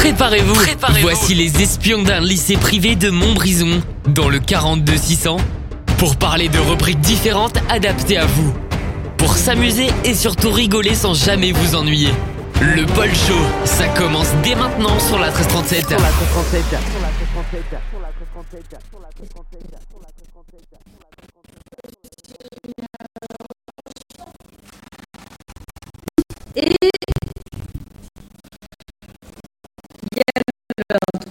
Préparez-vous. Voici les espions d'un lycée privé de Montbrison, dans le 42-600, pour parler de rubriques différentes adaptées à vous. Pour s'amuser et surtout rigoler sans jamais vous ennuyer. Le Paul Show, ça commence dès maintenant sur la 1337. Et il y a l'intro.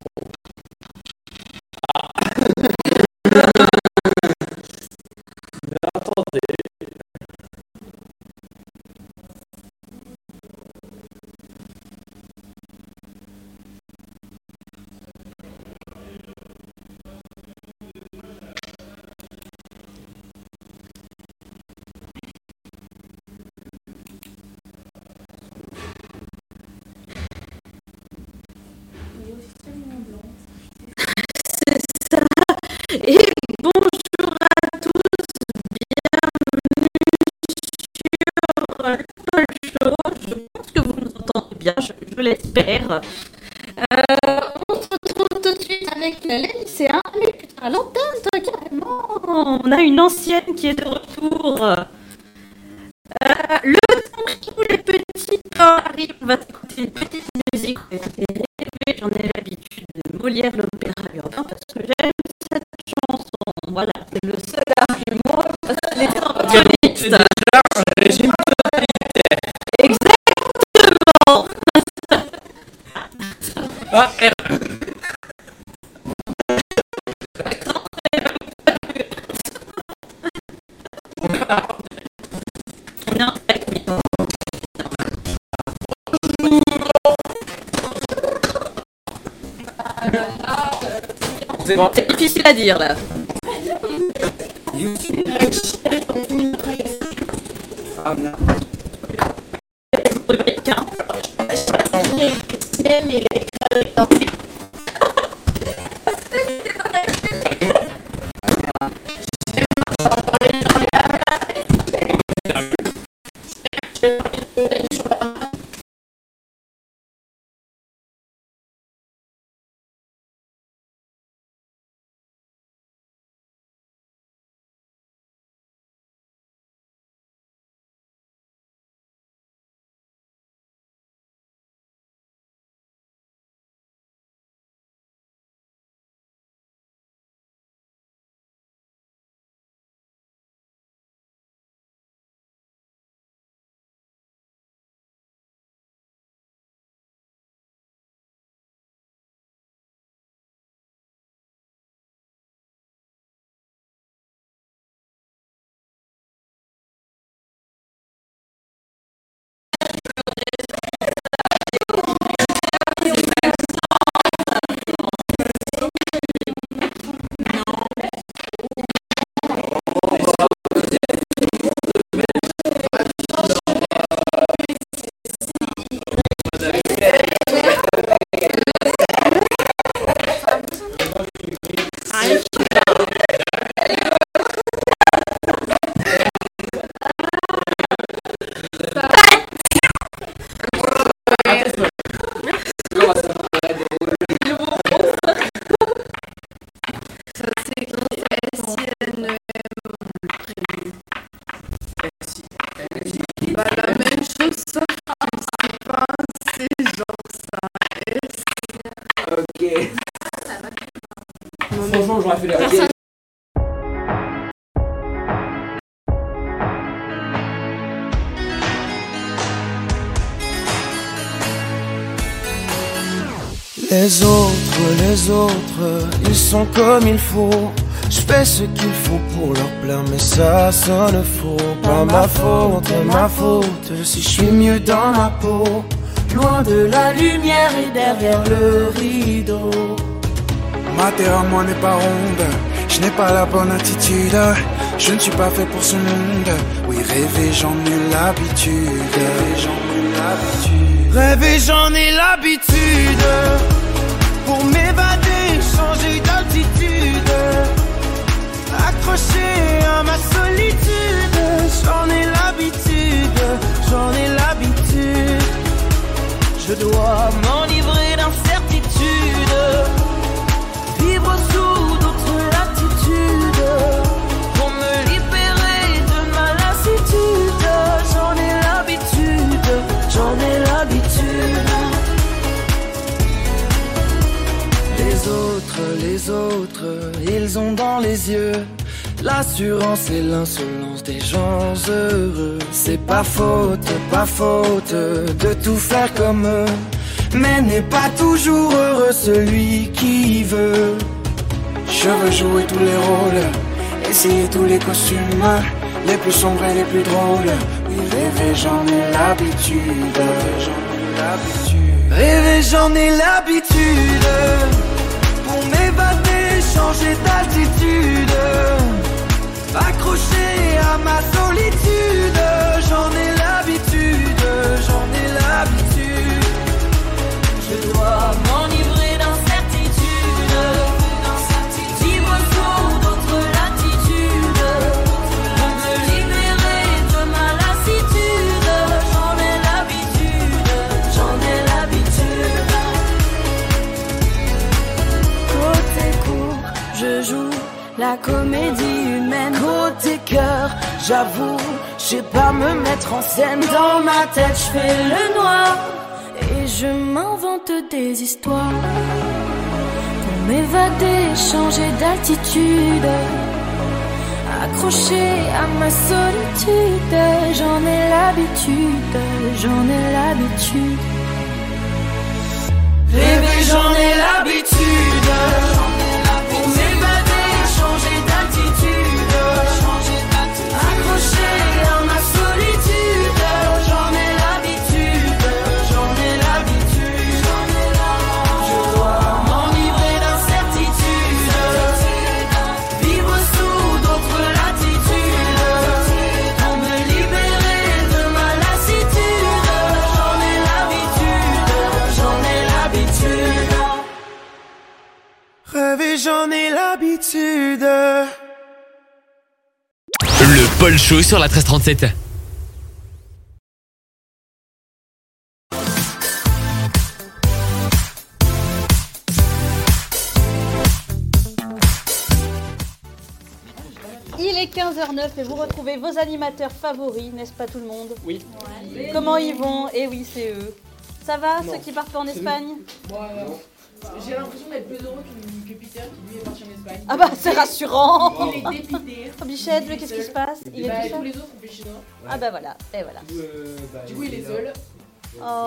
Attendez. Et bonjour à tous, bienvenue sur le Paul Show. Je pense que vous nous entendez bien, je l'espère. On se retrouve tout de suite avec les lycéens, mais à l'antenne, carrément. On a une ancienne qui est de retour. Le temps que tous les petits arrivent, on va écouter une petite musique. On va rêver. J'en ai l'habitude de Molière l'opéra urbain parce que j'aime cette chanson. Voilà, c'est le seul argument parce que les organistes. Régime totalitaire. Exactement. Non, C'est bon. c'est difficile à dire là. Rubrique, hein. Franchement, j'aurais fait les Les autres, ils sont comme il faut. Je fais ce qu'il faut pour leur plaire, mais ça sonne faux. Pas ma faute, si je suis mieux dans ma peau. Loin de la lumière et derrière le rideau. Ma terre à moi n'est pas ronde, je n'ai pas la bonne attitude. Je ne suis pas fait pour ce monde. Oui, rêver j'en ai l'habitude. Rêver j'en ai l'habitude. Pour m'évader, changer d'altitude. Accroché à ma solitude. J'en ai l'habitude. Je dois m'enivrer d'incertitude, vivre sous d'autres latitudes, pour me libérer de ma lassitude. J'en ai l'habitude, j'en ai l'habitude. Les autres, ils ont dans les yeux l'assurance et l'insolence des gens heureux. C'est pas faute de tout faire comme eux, mais n'est pas toujours heureux celui qui veut. Je veux jouer tous les rôles, essayer tous les costumes, les plus sombres et les plus drôles. Oui, rêver, j'en ai l'habitude, Rêver, j'en ai l'habitude. Pour m'évader, changer d'altitude, accroché à ma solitude. J'en ai l'habitude, j'en ai l'habitude. Je dois m'enivrer d'incertitude, vivre sous d'autres latitudes, pour me libérer de ma lassitude. J'en ai l'habitude, j'en ai l'habitude. Côté court, je joue la comédie humaine. Côté cœur, j'avoue, je sais pas me mettre en scène. Dans ma tête, je fais le noir et je m'invente des histoires pour m'évader, changer d'altitude, accroché à ma solitude. J'en ai l'habitude, j'en ai l'habitude. Rêver, j'en ai l'habitude. Pour m'évader, changer d'altitude, accroché à ma solitude. J'en ai l'habitude, j'en ai l'habitude. Je dois m'enivrer d'incertitude, vivre sous d'autres latitudes, pour me libérer de ma lassitude. J'en ai l'habitude, j'en ai l'habitude. Rêver, j'en ai l'habitude. Le Paul Show sur la 1337. Il est 15h09 et vous retrouvez vos animateurs favoris, n'est-ce pas tout le monde? Oui. Comment ils vont? Eh oui, c'est eux. Ça va, ceux qui partent en Espagne? J'ai l'impression d'être plus heureux que Peter qui lui est parti en Espagne. Ah bah, c'est rassurant. Il est dépité. Oh, Bichette, lui, qu'est-ce qui se passe? Il est tout Tous seul. les autres ont fait chinois. Ah bah voilà, et voilà. Du coup, il est seul. Oh.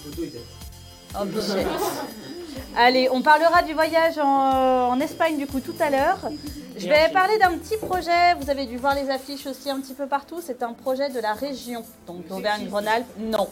Oh, Bichette. Allez, on parlera du voyage en Espagne du coup tout à l'heure. Je vais parler d'un petit projet, vous avez dû voir les affiches aussi un petit peu partout, c'est un projet de la région, donc d'Auvergne-Rhône-Alpes, non.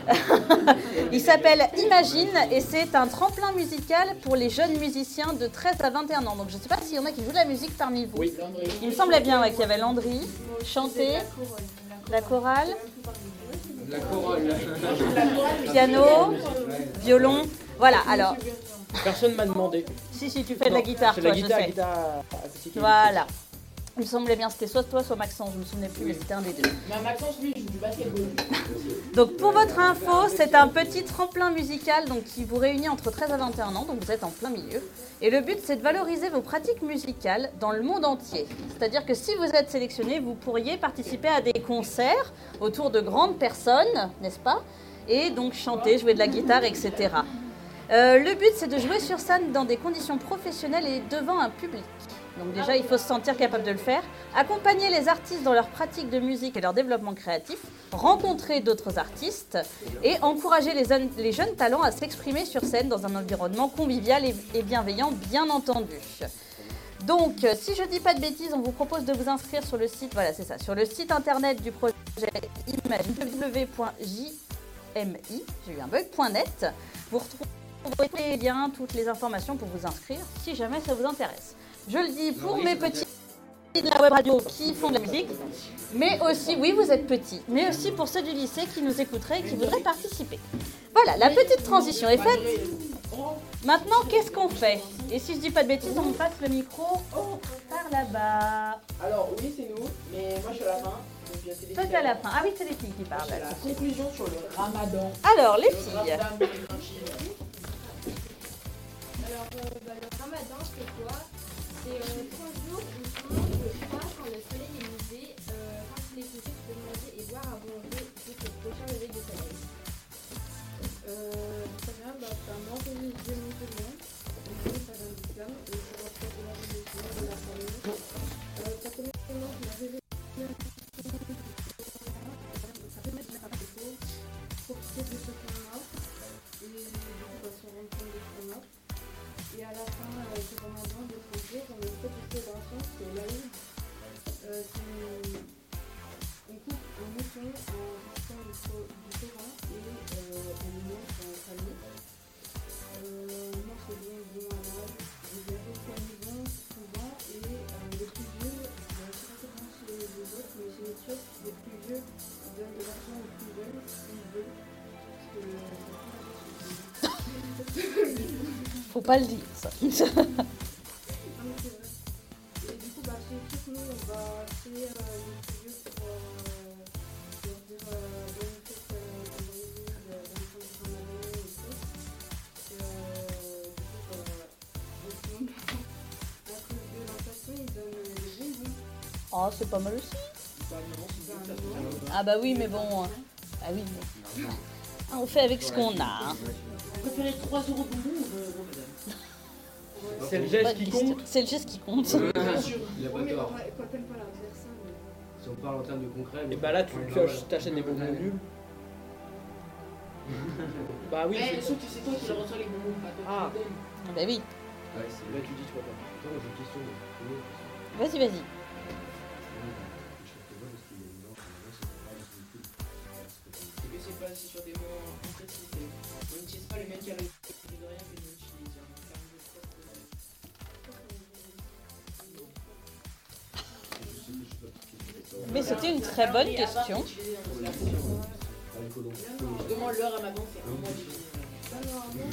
Il s'appelle Imagine et c'est un tremplin musical pour les jeunes musiciens de 13 à 21 ans. Donc je ne sais pas s'il y en a qui jouent de la musique parmi vous. Oui. Il me semblait bien qu'il y avait Landry, chanter, la chorale, La corolle. piano, violon. Voilà, alors, Personne m'a demandé. si tu fais de la guitare, C'est toi, la je guitare, sais. acoustique. Voilà. Il me semblait bien, c'était soit toi, soit Maxence, je me souvenais plus, mais c'était un des deux. Mais Maxence, lui, il joue du basketball. Donc pour votre info, c'est un petit tremplin musical donc, qui vous réunit entre 13 à 21 ans, donc vous êtes en plein milieu. Et le but, c'est de valoriser vos pratiques musicales dans le monde entier. C'est-à-dire que si vous êtes sélectionné, vous pourriez participer à des concerts autour de grandes personnes, n'est-ce pas? Et donc chanter, jouer de la guitare, etc. Le but, c'est de jouer sur scène dans des conditions professionnelles et devant un public. Donc déjà, il faut se sentir capable de le faire. Accompagner les artistes dans leur pratique de musique et leur développement créatif. Rencontrer d'autres artistes. Et encourager les jeunes talents à s'exprimer sur scène dans un environnement convivial et bienveillant, bien entendu. Donc, si je ne dis pas de bêtises, on vous propose de vous inscrire sur le site, voilà, c'est ça, sur le site internet du projet Imagine, www.jmi, j'ai eu un bug.net. Vous retrouverez tous les liens, toutes les informations pour vous inscrire, si jamais ça vous intéresse. Je le dis pour mes petits de la web radio qui font de la musique, mais aussi, oui, vous êtes petits, mais aussi pour ceux du lycée qui nous écouteraient et qui voudraient participer. Voilà, la petite transition est faite. Maintenant, qu'est-ce qu'on fait? Et si je dis pas de bêtises, on me passe le micro par là-bas. Alors, oui, c'est nous, mais moi, je suis à la fin. Toi, t'es à la fin. Ah oui, c'est les filles qui parlent. La conclusion sur le ramadan. Alors, les Le filles. ramadan. Alors, le ramadan, c'est quoi? C'est 3 jours où tu manges pas quand le soleil est levé. Quand il est couché, tu peux manger et boire avant jusqu'au prochain lever du soleil. Très bien, c'est un grand religieux musulman. Donc, ça vient de l'islam et c'est reflète de la religion, de la famille. Ça commence la révélation. Ça permet de mettre un peu profiter de ce qu'on a et du coup, se rendre compte de ce qu'on a. Et à la fin, c'est Ramadan de 30 jours, on a une petite célébration, c'est l'Aïd. On coupe un mouton en restant du Coran et on le mange en famille. On mange des bonbons à l'âge, des gâteaux de maison souvent et les plus vieux, je ne sais pas comment chez les autres, mais chez les Turcs, les plus vieux donnent de l'argent aux plus jeunes s'ils veulent. Faut pas le dire, ça. Non, mais c'est vrai. Et du coup, chez les Turcs, nous, on va chez les plus vieux pour leur dire bonne fête pendant les îles, bonne fin de Ramadan et tout. Et du coup, après le l'inflation, ils donnent des bonbons. Oh, c'est pas mal aussi. Ah bah oui, mais bon. Ah oui, mais... Ah, on fait avec ce qu'on a. Hein. Vous préférez 3 € bonbons ou madame? C'est le Bonne geste qui question. compte. C'est le geste qui compte. Bien sûr. Il a pas Oui, mais tort. quand t'aimes pas l'adversaire, Si on parle en termes de concret. Et bah là, tu pioches, t'achètes des bonbons nuls. Bah oui, mais c'est sauf que c'est toi qui leur reçois les bonbons, pas toi Ah. qui les donnes. Bah oui. Ouais, c'est là, tu dis, tu vois pas. Attends, j'ai une question. Vas-y, vas-y. C'est que c'est pas sur des mots précis. On n'utilise pas les mêmes caractéristiques de rien que nous utilisons. Mais c'était une très bonne question. Demande-leur à maman, c'est un mois difficile.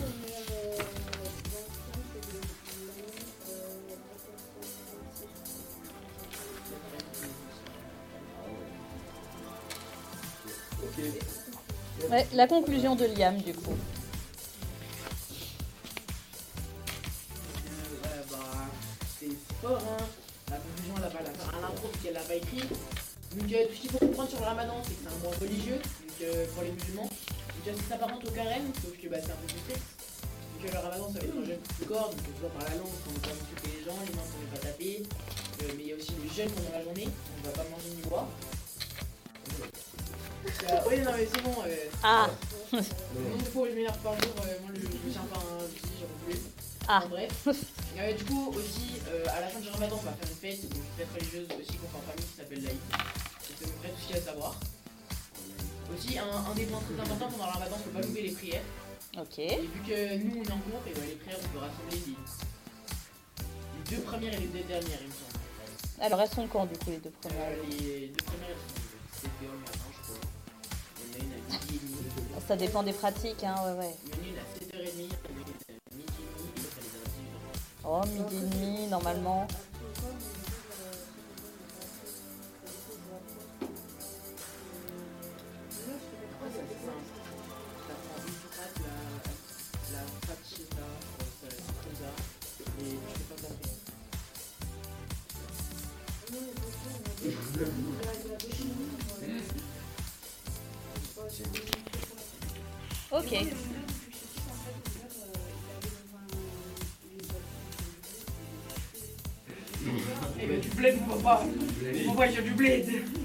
Ouais, la conclusion de Liam, du coup. C'est fort, hein. La conclusion, elle va la faire à l'impro, parce qu'elle l'a pas écrit. Donc, tout ce qu'il faut comprendre sur le ramadan, c'est que c'est un mois religieux, donc pour les musulmans. Donc, ça s'apparente au carême, sauf que c'est un peu plus sexe. Donc, le ramadan, ça va être un jeûne plus corps, donc tu vois par la langue, on ne va pas insulter les gens, les mains, on ne va pas taper. Mais il y a aussi le jeûne pendant la journée, on ne va pas manger ni boire. Oui, non, mais c'est bon. Ah. Le nombre de fois où je m'énerve par jour, moi je me tiens pas un petit, j'en peux plus. Ah. En bref. Du coup, aussi, à la fin du ramadan, on va faire une fête, donc une fête religieuse aussi qu'on fait en famille qui s'appelle l'Aïd. C'est à peu près tout ce qu'il y a à savoir. Aussi, un des points très importants pendant le ramadan, faut pas louper les prières. Ok. Et vu que nous on est en cours, et les prières, on peut rassembler les 2 premières et les 2 dernières, il me semble. Alors, elles sont quand, du coup, les deux premières? Les 2 premières, c'était au matin, je crois. Il y en a une à midi et demi. Ça dépend des pratiques, hein, ouais. Il y en a une à 7h30, il y en a une à midi et demi, et l'autre elle est à 18h. Oh, midi et demi, normalement. Ça c'est simple. Ça prend une pâte, la faccetta, cosa, et tu fais pas ta prière. Ok. Eh ben du bled ou pas? Pourquoi il y a du bled?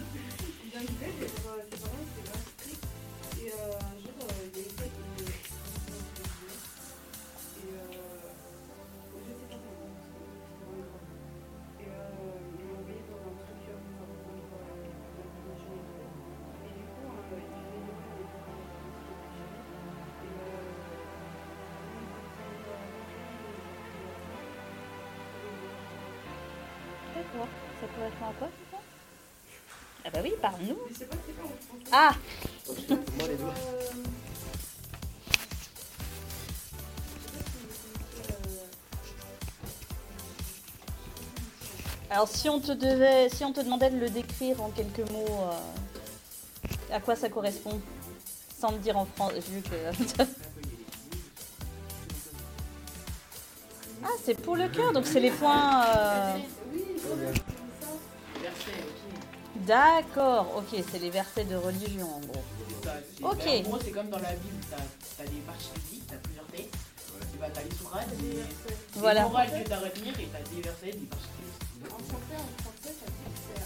D'accord. Ça correspond à quoi, c'est ça? Ah bah oui, parle-nous. Ah. Moi, les doigts. Alors, si on te demandait de le décrire en quelques mots, à quoi ça correspond? Sans me dire en France, vu que... Ah, c'est pour le cœur, donc c'est les points... Versets, ok. D'accord, ok, c'est les versets de religion en gros. C'est ça, Ok. En gros, c'est comme dans la Bible, t'as des parties bibliques, t'as plusieurs textes. Et bah, t'as les sourates, des Voilà. morales que t'as à retenir, et t'as des versets, des parties bibliques. En français, ça dit que c'est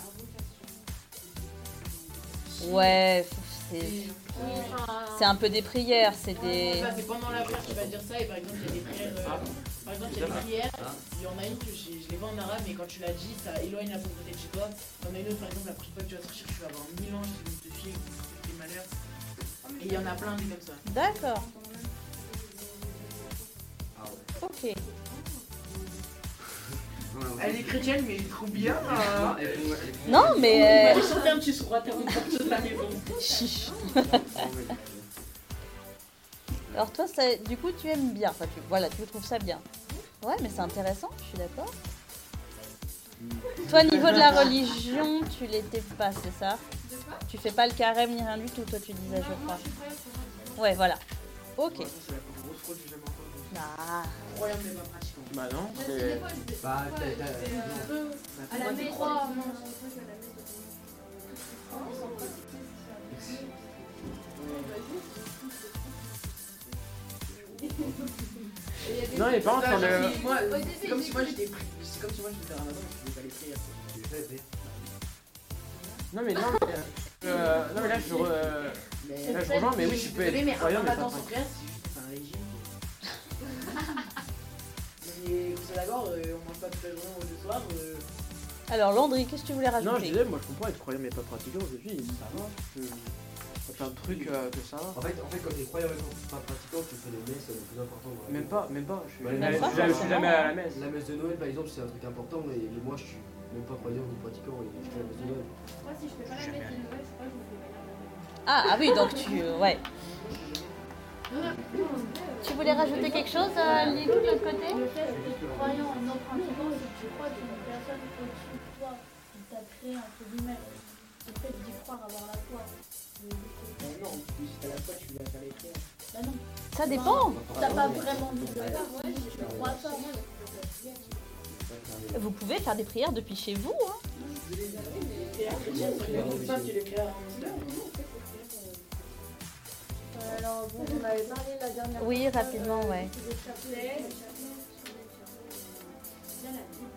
invocation. Ouais, c'est Enfin, c'est un peu des prières, c'est des... C'est pendant la prière que tu vas dire ça, et par exemple, il y a des prières. Par exemple, il y a des prières, il y en a une que je les vois en arabe, et quand tu l'as dit, ça éloigne la pauvreté de chez toi. Il y en a une autre, par exemple, la prochaine fois que tu vas sortir, tu vas avoir 1000 anges qui vont te fier tes malheurs. Et il y en a plein des comme ça. D'accord. Ok. Elle est chrétienne, mais trop bien. Non, mais... Elle chantait un petit sourate avant de sortir de la maison. Chiche. Alors toi, ça, du coup, tu aimes bien, enfin, voilà, tu trouves ça bien. Ouais, mais c'est intéressant, je suis d'accord. Toi, niveau de la religion, tu l'étais pas, c'est ça? de quoi? Tu fais pas le carême ni rien du tout, toi tu disais, je Moi, crois. je suis prête pour Ouais, voilà. Ok. C'est la plus grosse fraude que j'ai jamais entendue. Ah. Incroyable, mais pas pratiquant. Bah non, Des c'est... fois, je vais- Bah, des fois, je vais, à la messe, non, je crois que à la messe, Non, les parents sont le... C'est comme si moi j'étais pris. C'est comme si moi j'étais ramadan, je faisais pas les prières. Non mais non mais là je là, je rejoins, mais oui, tu peux être désolé, mais un croyant, mais pas ramadan sans pratiquant. prière, c'est juste un régime. Mais vous êtes d'accord, on mange pas toute la journée ou le soir. Alors Landry, qu'est-ce que tu voulais rajouter? Non, je disais, moi je comprends être croyant mais pas pratiquant aujourd'hui, ça va. T'as plein de trucs que ça va. En fait, quand t'es croyant mais pas pratiquant, tu fais les messes, c'est le plus important. Même pas. Je suis Ouais, jamais pas, je suis jamais à la messe. La messe de Noël, par exemple, c'est un truc important, mais moi je suis même pas croyant ni pratiquant, et je fais la messe de Noël. Moi, si je fais pas la messe de Noël, je crois que je me fais pas la messe. Ah oui, donc tu... ouais. Tu voulais rajouter quelque chose, Lilou, de l'autre côté? Le fait d'être croyant et non pratiquant, c'est que tu crois qu'il y a une personne au-dessus de toi qui t'a créé, entre guillemets. Le fait d'y croire, avoir la foi. Non, si t'as la foi, tu vas faire les prières. Bah non, Ça dépend. t'as pas vraiment envie de le faire, ouais, si tu crois ça. Vous pouvez faire des prières depuis chez vous, hein. Et la chrétienne, c'est une femme qui les prières en islam. Alors bon, on avait parlé la dernière Oui, fois, rapidement, ouais. des chapelets, bien la Bible.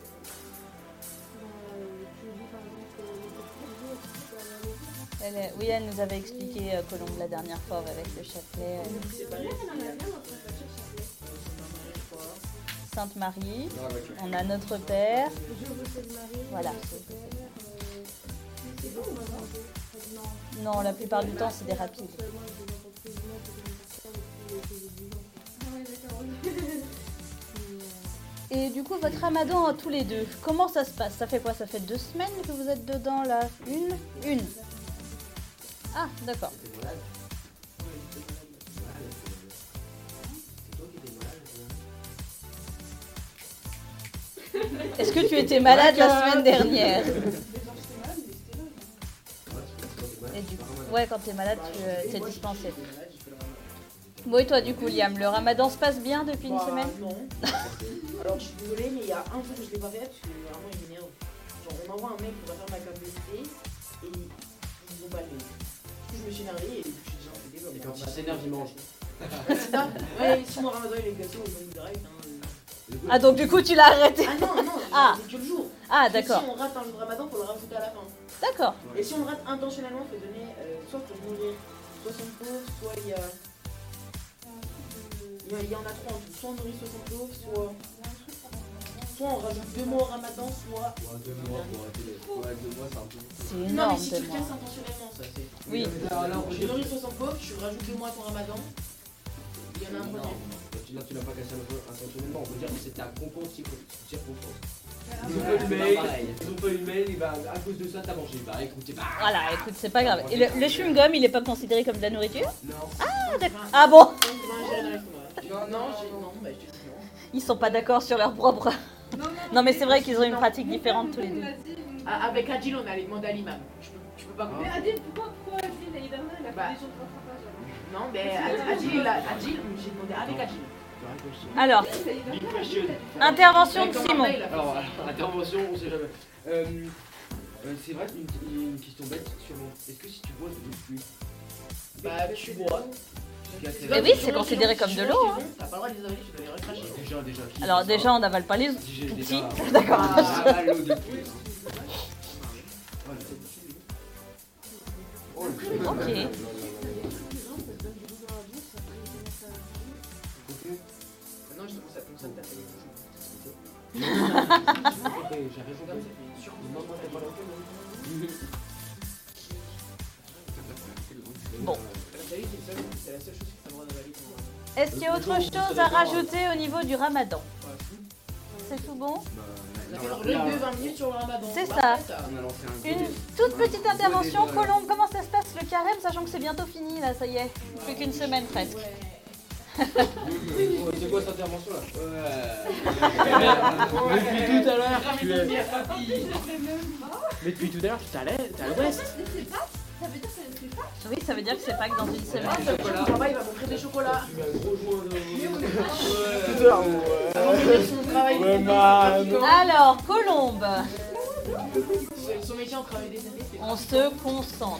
Tu dis par exemple que les Oui, elle nous avait expliqué, Colombe, la dernière fois, avec le chapelet. C'est pareil. Sainte Marie, on a notre Père. Je vous salue Marie. Voilà. C'est bon, non. Non, la plupart du temps, c'est des rapides. Et du coup, votre ramadan à tous les deux, comment ça se passe? Ça fait quoi? Ça fait 2 semaines que vous êtes dedans, là? Une. Ah, d'accord. T'es malade? C'est toi qui étais malade, Est-ce que tu étais malade la semaine dernière? Et du coup, ouais, quand t'es malade, tu t'es dispensé. Bon, et toi, du coup, Liam, le ramadan se passe bien depuis une semaine? Non. Alors je suis désolée, mais il y a un truc que je l'ai pas fait parce que vraiment il m'énerve. Genre on m'envoie un mec pour faire ma capacité et ils ont pas le fait. Du coup je me suis énervé et je me suis dit j'en fais des Et quand il s'énerve, il mange. C'est ça. Ouais, si mon ramadan il est gâteau, on va direct. Hein. Ah, donc du coup, tu l'as arrêté? Ah non, Ah. c'est que le jour. Ah, Parce que d'accord. Si on rate un ramadan, faut le rajouter à la fin. D'accord. Et si on rate intentionnellement, faut donner soit pour nourrir 60 pauvres, soit il y a. Il y en a 3 en tout. Soit on nourrit 60 pauvres, soit on rajoute 2 mois au ramadan, soit. Ouais, 2 mois pour arrêter les. Ouais, 2 mois, c'est un peu. C'est Non, mais énorme, si 2 tu mois. casses intentionnellement, ça c'est. Oui. Là, on peut Tu dire. nourris 60 pauvres, tu rajoutes 2 mois à ton ramadan. Il y en a un Non, premier. là, tu l'as pas cassé intentionnellement. On peut dire que c'était un concours de circonstance. Ils ont Ouais, pas eu le mail, et bah à cause de ça t'as mangé. Bah écoute, c'est pas. Voilà, écoute, c'est pas grave. Et le chewing-gum, il est pas considéré comme de la nourriture? Non. Ah, d'accord. Ah bon? Non, bah je te dis non. Ils sont pas d'accord sur leur propre... Non, mais c'est vrai qu'ils ont une pratique différente tous les deux. Ah, avec Adil, on allait demander à l'imam. Je peux pas Mais comprendre. Adil, pourquoi Adil l'année dernière, il a Bah. fait des choses rattrapage alors? Non, mais Adil, j'ai demandé avec Adil. Alors, intervention de Simon. Alors, intervention, on sait jamais. C'est vrai, une question bête, sûrement. Est-ce que si tu bois, tu ne plus? Bah, tu bois. Mais oui, c'est considéré comme de l'eau. Hein. T'as pas le droit de les avaler, tu dois les recracher. Déjà. Alors déjà, on n'avale pas les tout petits. Déjà... D'accord. l'eau de pluie. Ok. Non, je trouve ça comme ça de taper les bouchons. J'ai raison comme ça. Bon. C'est la seule chose que t'as le droit d'avaler. Est-ce qu'il y a autre chose à rajouter au niveau du ramadan? C'est tout bon? On a fait une rubrique de 20 minutes sur le ramadan. C'est ça. On a lancé un Une toute petite intervention. Colombe, comment ça se passe le carême, sachant que c'est bientôt fini là, ça y est. Plus qu'une semaine presque. C'est quoi cette intervention là? Depuis tout à l'heure, tu es. Mais depuis tout à l'heure, tu es à l'ouest. Ça veut dire que ça ne fait pas. Oui, ça veut dire que c'est pas que dans une semaine. Mon papa il va m'offrir des chocolats. Tu m'as gros joint Tout à l'heure, Avant de faire son travail. Alors, Colombe, Son métier en travail des années, c'est on se concentre.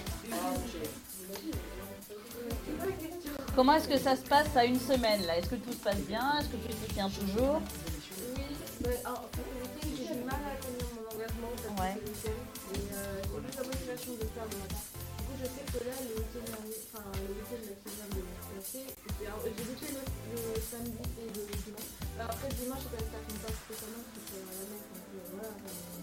Comment est-ce que ça se passe à une semaine là? Est-ce que tout se passe bien? Est-ce que tu t'y tiens toujours? Oui, en fait, le week-end, j'ai du mal à tenir mon engagement parce que Ouais. c'est le week-end. Et j'ai plus la motivation de le faire le matin. Du coup, je sais que là, le week-end dernier, enfin, le week-end là, qui vient de se passer, j'ai loupé le samedi et le dimanche. Alors après, le dimanche, ça compte pas spécialement parce que c'est à la messe. Donc voilà.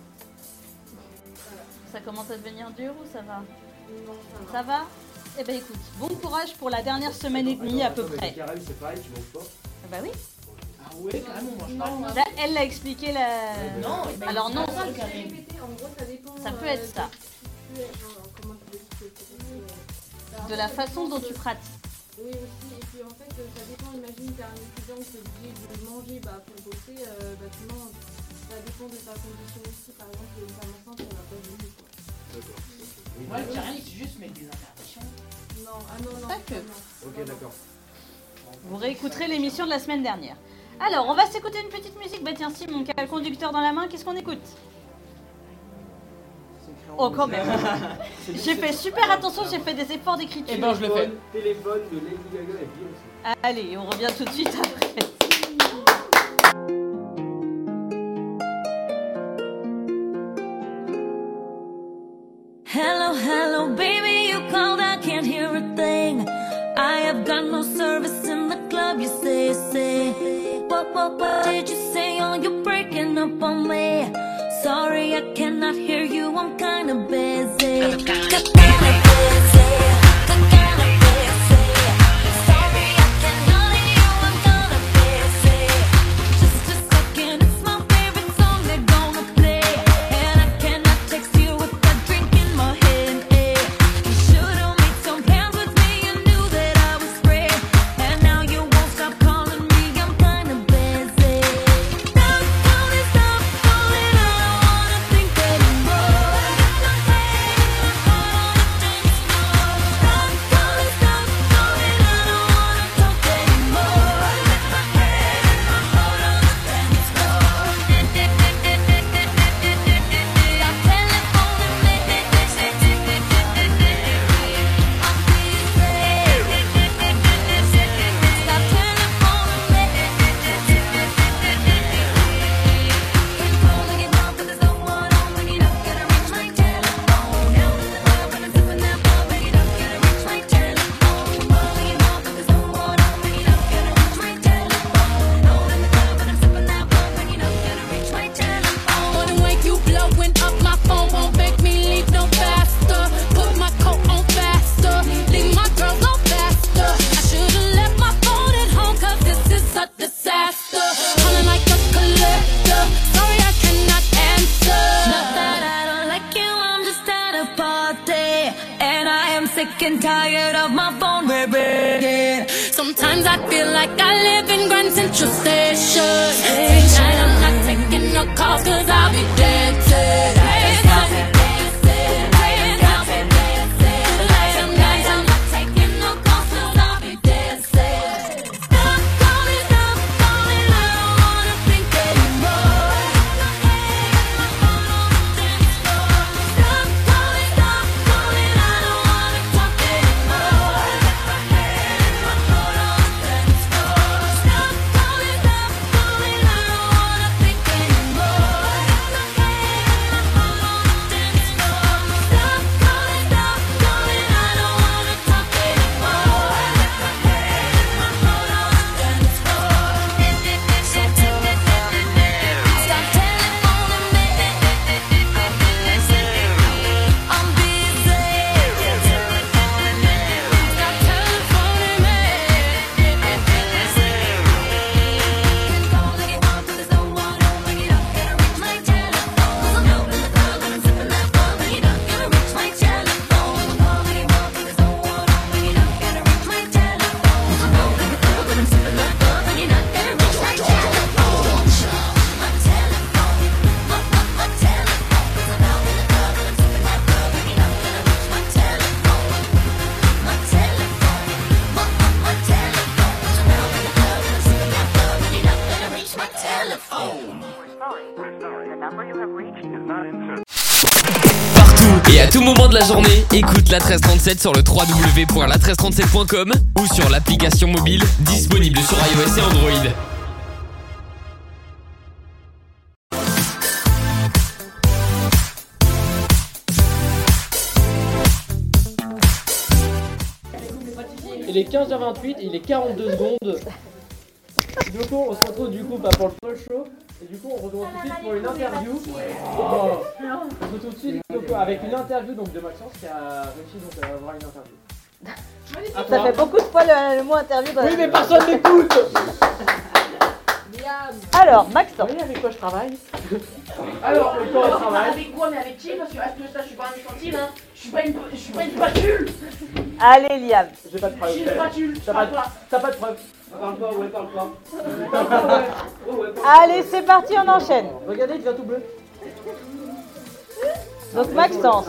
Ça commence à devenir dur ou ça va? Non, Ça ça va. va? Eh ben écoute, bon courage pour la dernière semaine et demie à peu près. Le carême, c'est pareil, tu manges pas? Bah oui. Ah ouais, carrément, moi je parle. Là, elle l'a expliqué la... Non, Alors non, Ça, je vais répéter. En gros, ça dépend. ça peut être ça. Comment je vais expliquer? De la façon dont tu pratiques. Oui aussi, et puis en fait ça dépend, imagine t'es un étudiant qui est obligé de manger pour bosser, tu manges. Ça dépend de ta condition aussi, par exemple une femme enceinte elle va pas venir quoi. D'accord. Moi le carrément c'est juste mettre des interventions. Non, non. Pas que. Ok, d'accord. Vous réécouterez l'émission de la semaine dernière. Alors, on va s'écouter une petite musique. Bah tiens, Simon, qui a le conducteur dans la main, qu'est-ce qu'on écoute? Oh, quand même. J'ai fait super attention, j'ai fait des efforts d'écriture. Eh ben, je le fais. Téléphone de Lady Gaga et Beyoncé. Allez, on revient tout de suite après. Hello, hello, baby, you called, I can't hear a thing. I have got no service in the club, you say. What did you say? Oh, you're breaking up on me. Sorry, I cannot hear you, I'm kinda busy. Sorry, I cannot hear you, I'm kinda busy. Just a second, it's my favorite song they're gonna play. And I cannot text you with that drink in my hand. You should've made some plans with me, you knew that I was free. And now you won't stop calling me, I'm kinda busy. Stop calling, I don't wanna think anymore. Get my head in my heart on the dance floor. Stop calling, I don't wanna talk anymore. Get my head in my heart on the dance floor. Stop telephoning me. Wanna wake you blowing up my phone, won't make me leave no faster. Put my coat on faster, leave my girl go faster. I should've left my phone at home, cause this is a disaster. Calling like a collector, sorry I cannot answer. Not that I don't like you, I'm just at a party. And I am sick and tired of my phone ringing. Sometimes I feel like I live in Grand Central Station. Tonight I'm not taking no calls cause I'll be dancing. I'll be dancing. I'll be dancing. Some nights I'm not taking no calls cause I'll be dancing. Stop calling, tout moment de la journée, écoute la 1337 sur le www.la1337.com ou sur l'application mobile disponible sur iOS et Android. Il est 15h28 et il est 42 secondes. Du coup, on se retrouve pour le talk show. Et du coup, on retrouve tout de suite pour une interview. On se retrouve tout de suite avec une interview donc, de Maxence qui a réussi donc, à avoir une interview. Ça fait beaucoup de fois le mot interview. Oui, mais personne n'écoute. Alors, Maxence. Vous voyez avec quoi je travaille? Alors, avec quoi on travaille? Avec quoi, mais avec qui? Parce que à ce stade, je suis pas un infantile, hein. Je suis pas une spatule. Allez, Liam. J'ai pas de preuve. Je suis une spatule. T'as pas de preuve. Parle pas, ouais, parle pas. Allez, c'est parti, on enchaîne. Regardez, il devient tout bleu. Donc, Maxence.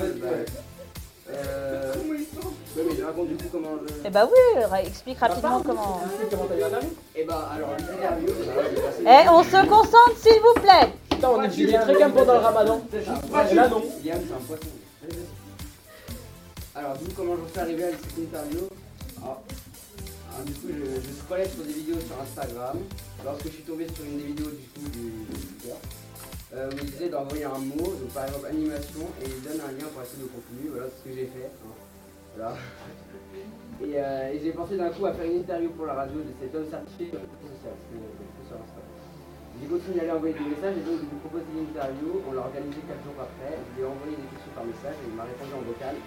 Oui, mais je raconte du coup comment je... Eh bah oui, explique rapidement comment... Comment t'as eu l'interview? Eh bah, alors, l'interview, Eh, on se concentre, s'il vous plaît. Putain, on est très calme pendant le ramadan. Et là, non. Liam, c'est un poisson. Alors, du coup, comment j'en suis arrivé à cette interview? Du coup, je scrollais sur des vidéos sur Instagram. Lorsque je suis tombé sur une des vidéos du coup du youtubeur, où il disait d'envoyer un mot, donc par exemple animation, et il donne un lien pour acheter le contenu. Voilà, c'est ce que j'ai fait. Voilà. Et j'ai pensé d'un coup à faire une interview pour la radio de cet homme certifié sur Instagram. J'ai continué à lui envoyer des messages et donc je lui propose une interview. On l'a organisé 4 jours après. Je lui ai envoyé des questions par message et il m'a répondu en vocal.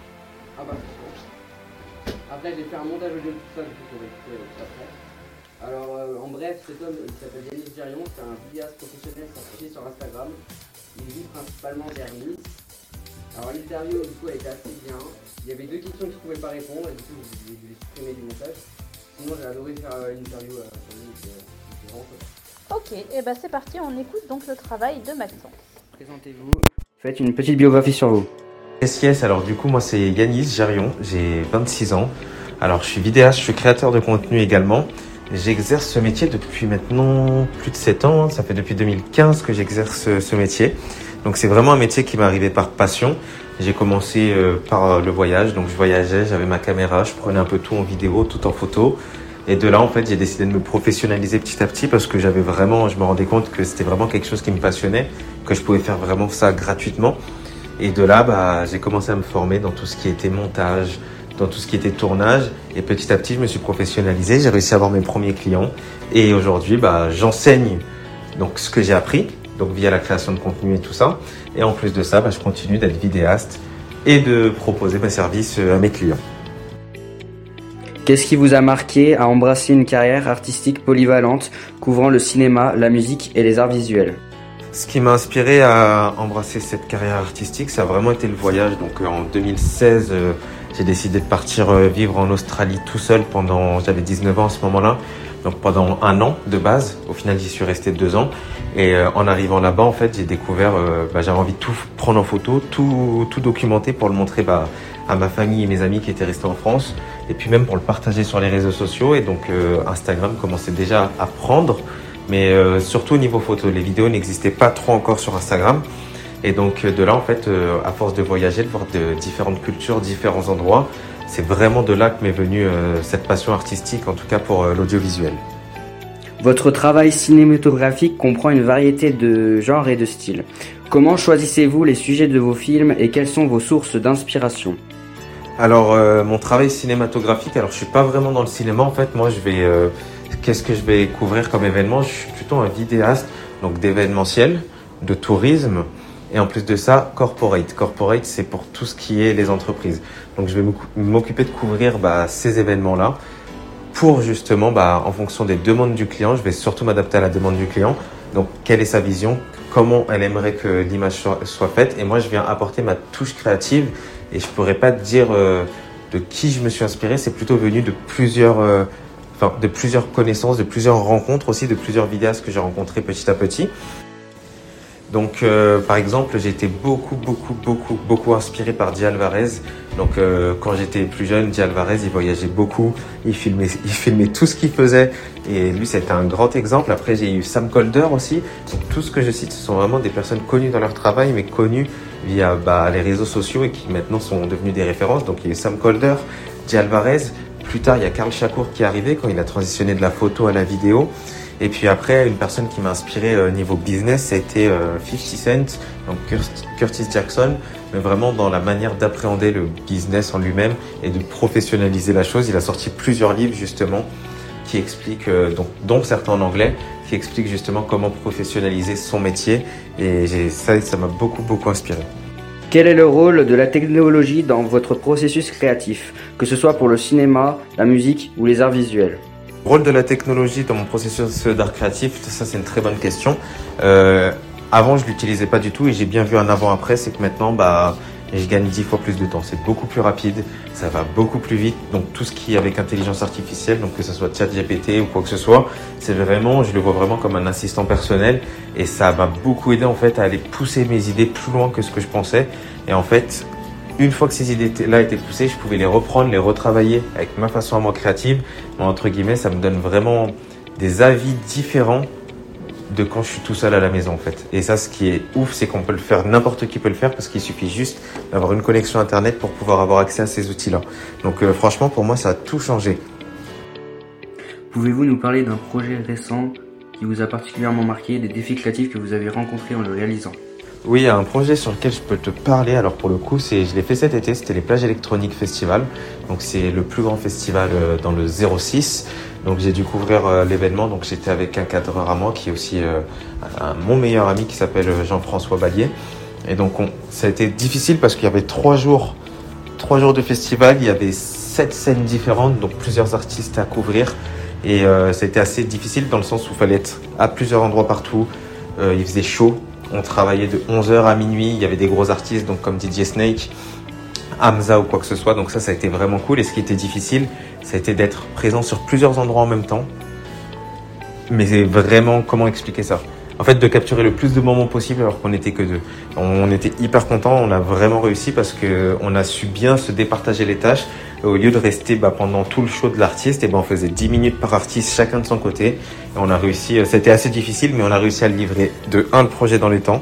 Après, j'ai fait un montage audio de tout ça, pour récupérer tout après. Alors, en bref, cet homme, il s'appelle Yanis Gerion, c'est un vidéaste professionnel certifié sur Instagram. Il vit principalement vers Nice. Alors, l'interview, du coup, elle était assez bien. Il y avait 2 questions que je ne pouvais pas répondre, et du coup, je l'ai supprimé du montage. Sinon, j'ai adoré faire une interview sur lui, c'est vraiment cool. Ok, et bah c'est parti, on écoute donc le travail de Maxence. Présentez-vous. Faites une petite biographie sur vous. Yes, alors du coup moi c'est Yanis Gerion, j'ai 26 ans. Alors je suis vidéaste, je suis créateur de contenu également. J'exerce ce métier depuis maintenant plus de 7 ans, hein. Ça fait depuis 2015 que j'exerce ce métier. Donc c'est vraiment un métier qui m'est arrivé par passion. J'ai commencé par le voyage, donc je voyageais, j'avais ma caméra, je prenais un peu tout en vidéo, tout en photo. Et de là en fait j'ai décidé de me professionnaliser petit à petit parce que je me rendais compte que c'était vraiment quelque chose qui me passionnait, que je pouvais faire vraiment ça gratuitement. Et de là, j'ai commencé à me former dans tout ce qui était montage, dans tout ce qui était tournage. Et petit à petit, je me suis professionnalisé. J'ai réussi à avoir mes premiers clients. Et aujourd'hui, j'enseigne donc ce que j'ai appris, donc via la création de contenu et tout ça. Et en plus de ça, je continue d'être vidéaste et de proposer mes services à mes clients. Qu'est-ce qui vous a marqué à embrasser une carrière artistique polyvalente, couvrant le cinéma, la musique et les arts visuels ? Ce qui m'a inspiré à embrasser cette carrière artistique, ça a vraiment été le voyage. Donc en 2016, j'ai décidé de partir vivre en Australie tout seul j'avais 19 ans à ce moment-là. Donc pendant 1 an de base. Au final, j'y suis resté 2 ans. Et en arrivant là-bas, en fait, j'ai découvert, j'avais envie de tout prendre en photo, tout documenter pour le montrer à ma famille et mes amis qui étaient restés en France. Et puis même pour le partager sur les réseaux sociaux. Et donc Instagram commençait déjà à prendre. Mais surtout au niveau photo, les vidéos n'existaient pas trop encore sur Instagram. Et donc de là, en fait, à force de voyager, de voir de différentes cultures, différents endroits, c'est vraiment de là que m'est venue cette passion artistique, en tout cas pour l'audiovisuel. Votre travail cinématographique comprend une variété de genres et de styles. Comment choisissez-vous les sujets de vos films et quelles sont vos sources d'inspiration ? Alors, mon travail cinématographique, alors je suis pas vraiment dans le cinéma, en fait, moi je vais... Qu'est-ce que je vais couvrir comme événement? Je suis plutôt un vidéaste, donc d'événementiel, de tourisme, et en plus de ça, corporate. Corporate, c'est pour tout ce qui est les entreprises. Donc je vais m'occuper de couvrir ces événements-là pour justement, en fonction des demandes du client, je vais surtout m'adapter à la demande du client. Donc quelle est sa vision, comment elle aimerait que l'image soit faite, et moi je viens apporter ma touche créative, et je pourrais pas te dire de qui je me suis inspiré, c'est plutôt venu de plusieurs connaissances, de plusieurs rencontres aussi, de plusieurs vidéastes que j'ai rencontrés petit à petit. Donc, par exemple, j'ai été beaucoup inspiré par Di Alvarez. Donc, quand j'étais plus jeune, Di Alvarez, il voyageait beaucoup, il filmait tout ce qu'il faisait. Et lui, c'était un grand exemple. Après, j'ai eu Sam Kolder aussi. Donc, tout ce que je cite, ce sont vraiment des personnes connues dans leur travail, mais connues via les réseaux sociaux et qui maintenant sont devenus des références. Donc il y a eu Sam Kolder, Jay Alvarez. Plus tard, il y a Karl Shakur qui est arrivé quand il a transitionné de la photo à la vidéo. Et puis après, une personne qui m'a inspiré niveau business, ça a été 50 Cent, donc Curtis Jackson, mais vraiment dans la manière d'appréhender le business en lui-même et de professionnaliser la chose. Il a sorti plusieurs livres justement qui expliquent, dont certains en anglais, qui expliquent justement comment professionnaliser son métier. Et ça m'a beaucoup inspiré. Quel est le rôle de la technologie dans votre processus créatif, que ce soit pour le cinéma, la musique ou les arts visuels? Le rôle de la technologie dans mon processus d'art créatif, ça c'est une très bonne question. Avant je l'utilisais pas du tout et j'ai bien vu un avant-après, c'est que maintenant je gagne 10 fois plus de temps. C'est beaucoup plus rapide, ça va beaucoup plus vite. Donc tout ce qui est avec intelligence artificielle, donc que ce soit ChatGPT ou quoi que ce soit, je le vois vraiment comme un assistant personnel et ça m'a beaucoup aidé en fait à aller pousser mes idées plus loin que ce que je pensais. Et en fait, une fois que ces idées-là étaient poussées, je pouvais les reprendre, les retravailler avec ma façon à moi créative. Mais entre guillemets, ça me donne vraiment des avis différents de quand je suis tout seul à la maison en fait. Et ça, ce qui est ouf, c'est qu'on peut le faire, n'importe qui peut le faire parce qu'il suffit juste d'avoir une connexion internet pour pouvoir avoir accès à ces outils-là. Donc franchement, pour moi, ça a tout changé. Pouvez-vous nous parler d'un projet récent qui vous a particulièrement marqué, des défis créatifs que vous avez rencontrés en le réalisant? Oui, il y a un projet sur lequel je peux te parler. Alors pour le coup, je l'ai fait cet été, c'était les Plages Électroniques Festival. Donc c'est le plus grand festival dans le 06. Donc j'ai dû couvrir l'événement. Donc j'étais avec un cadreur à moi qui est aussi mon meilleur ami qui s'appelle Jean-François Ballier. Et donc ça a été difficile parce qu'il y avait 3 jours de festival. Il y avait 7 scènes différentes, donc plusieurs artistes à couvrir. Et ça a été assez difficile dans le sens où il fallait être à plusieurs endroits partout. Il faisait chaud. On travaillait de 11h à minuit, il y avait des gros artistes donc comme DJ Snake, Hamza ou quoi que ce soit. Donc ça a été vraiment cool. Et ce qui était difficile, ça a été d'être présent sur plusieurs endroits en même temps. Mais c'est vraiment, comment expliquer ça? En fait, de capturer le plus de moments possible alors qu'on n'était que 2. On était hyper contents, on a vraiment réussi parce qu'on a su bien se départager les tâches. Au lieu de rester pendant tout le show de l'artiste, on faisait 10 minutes par artiste, chacun de son côté. Et on a réussi, c'était assez difficile, mais on a réussi à le livrer de 1, le projet dans les temps.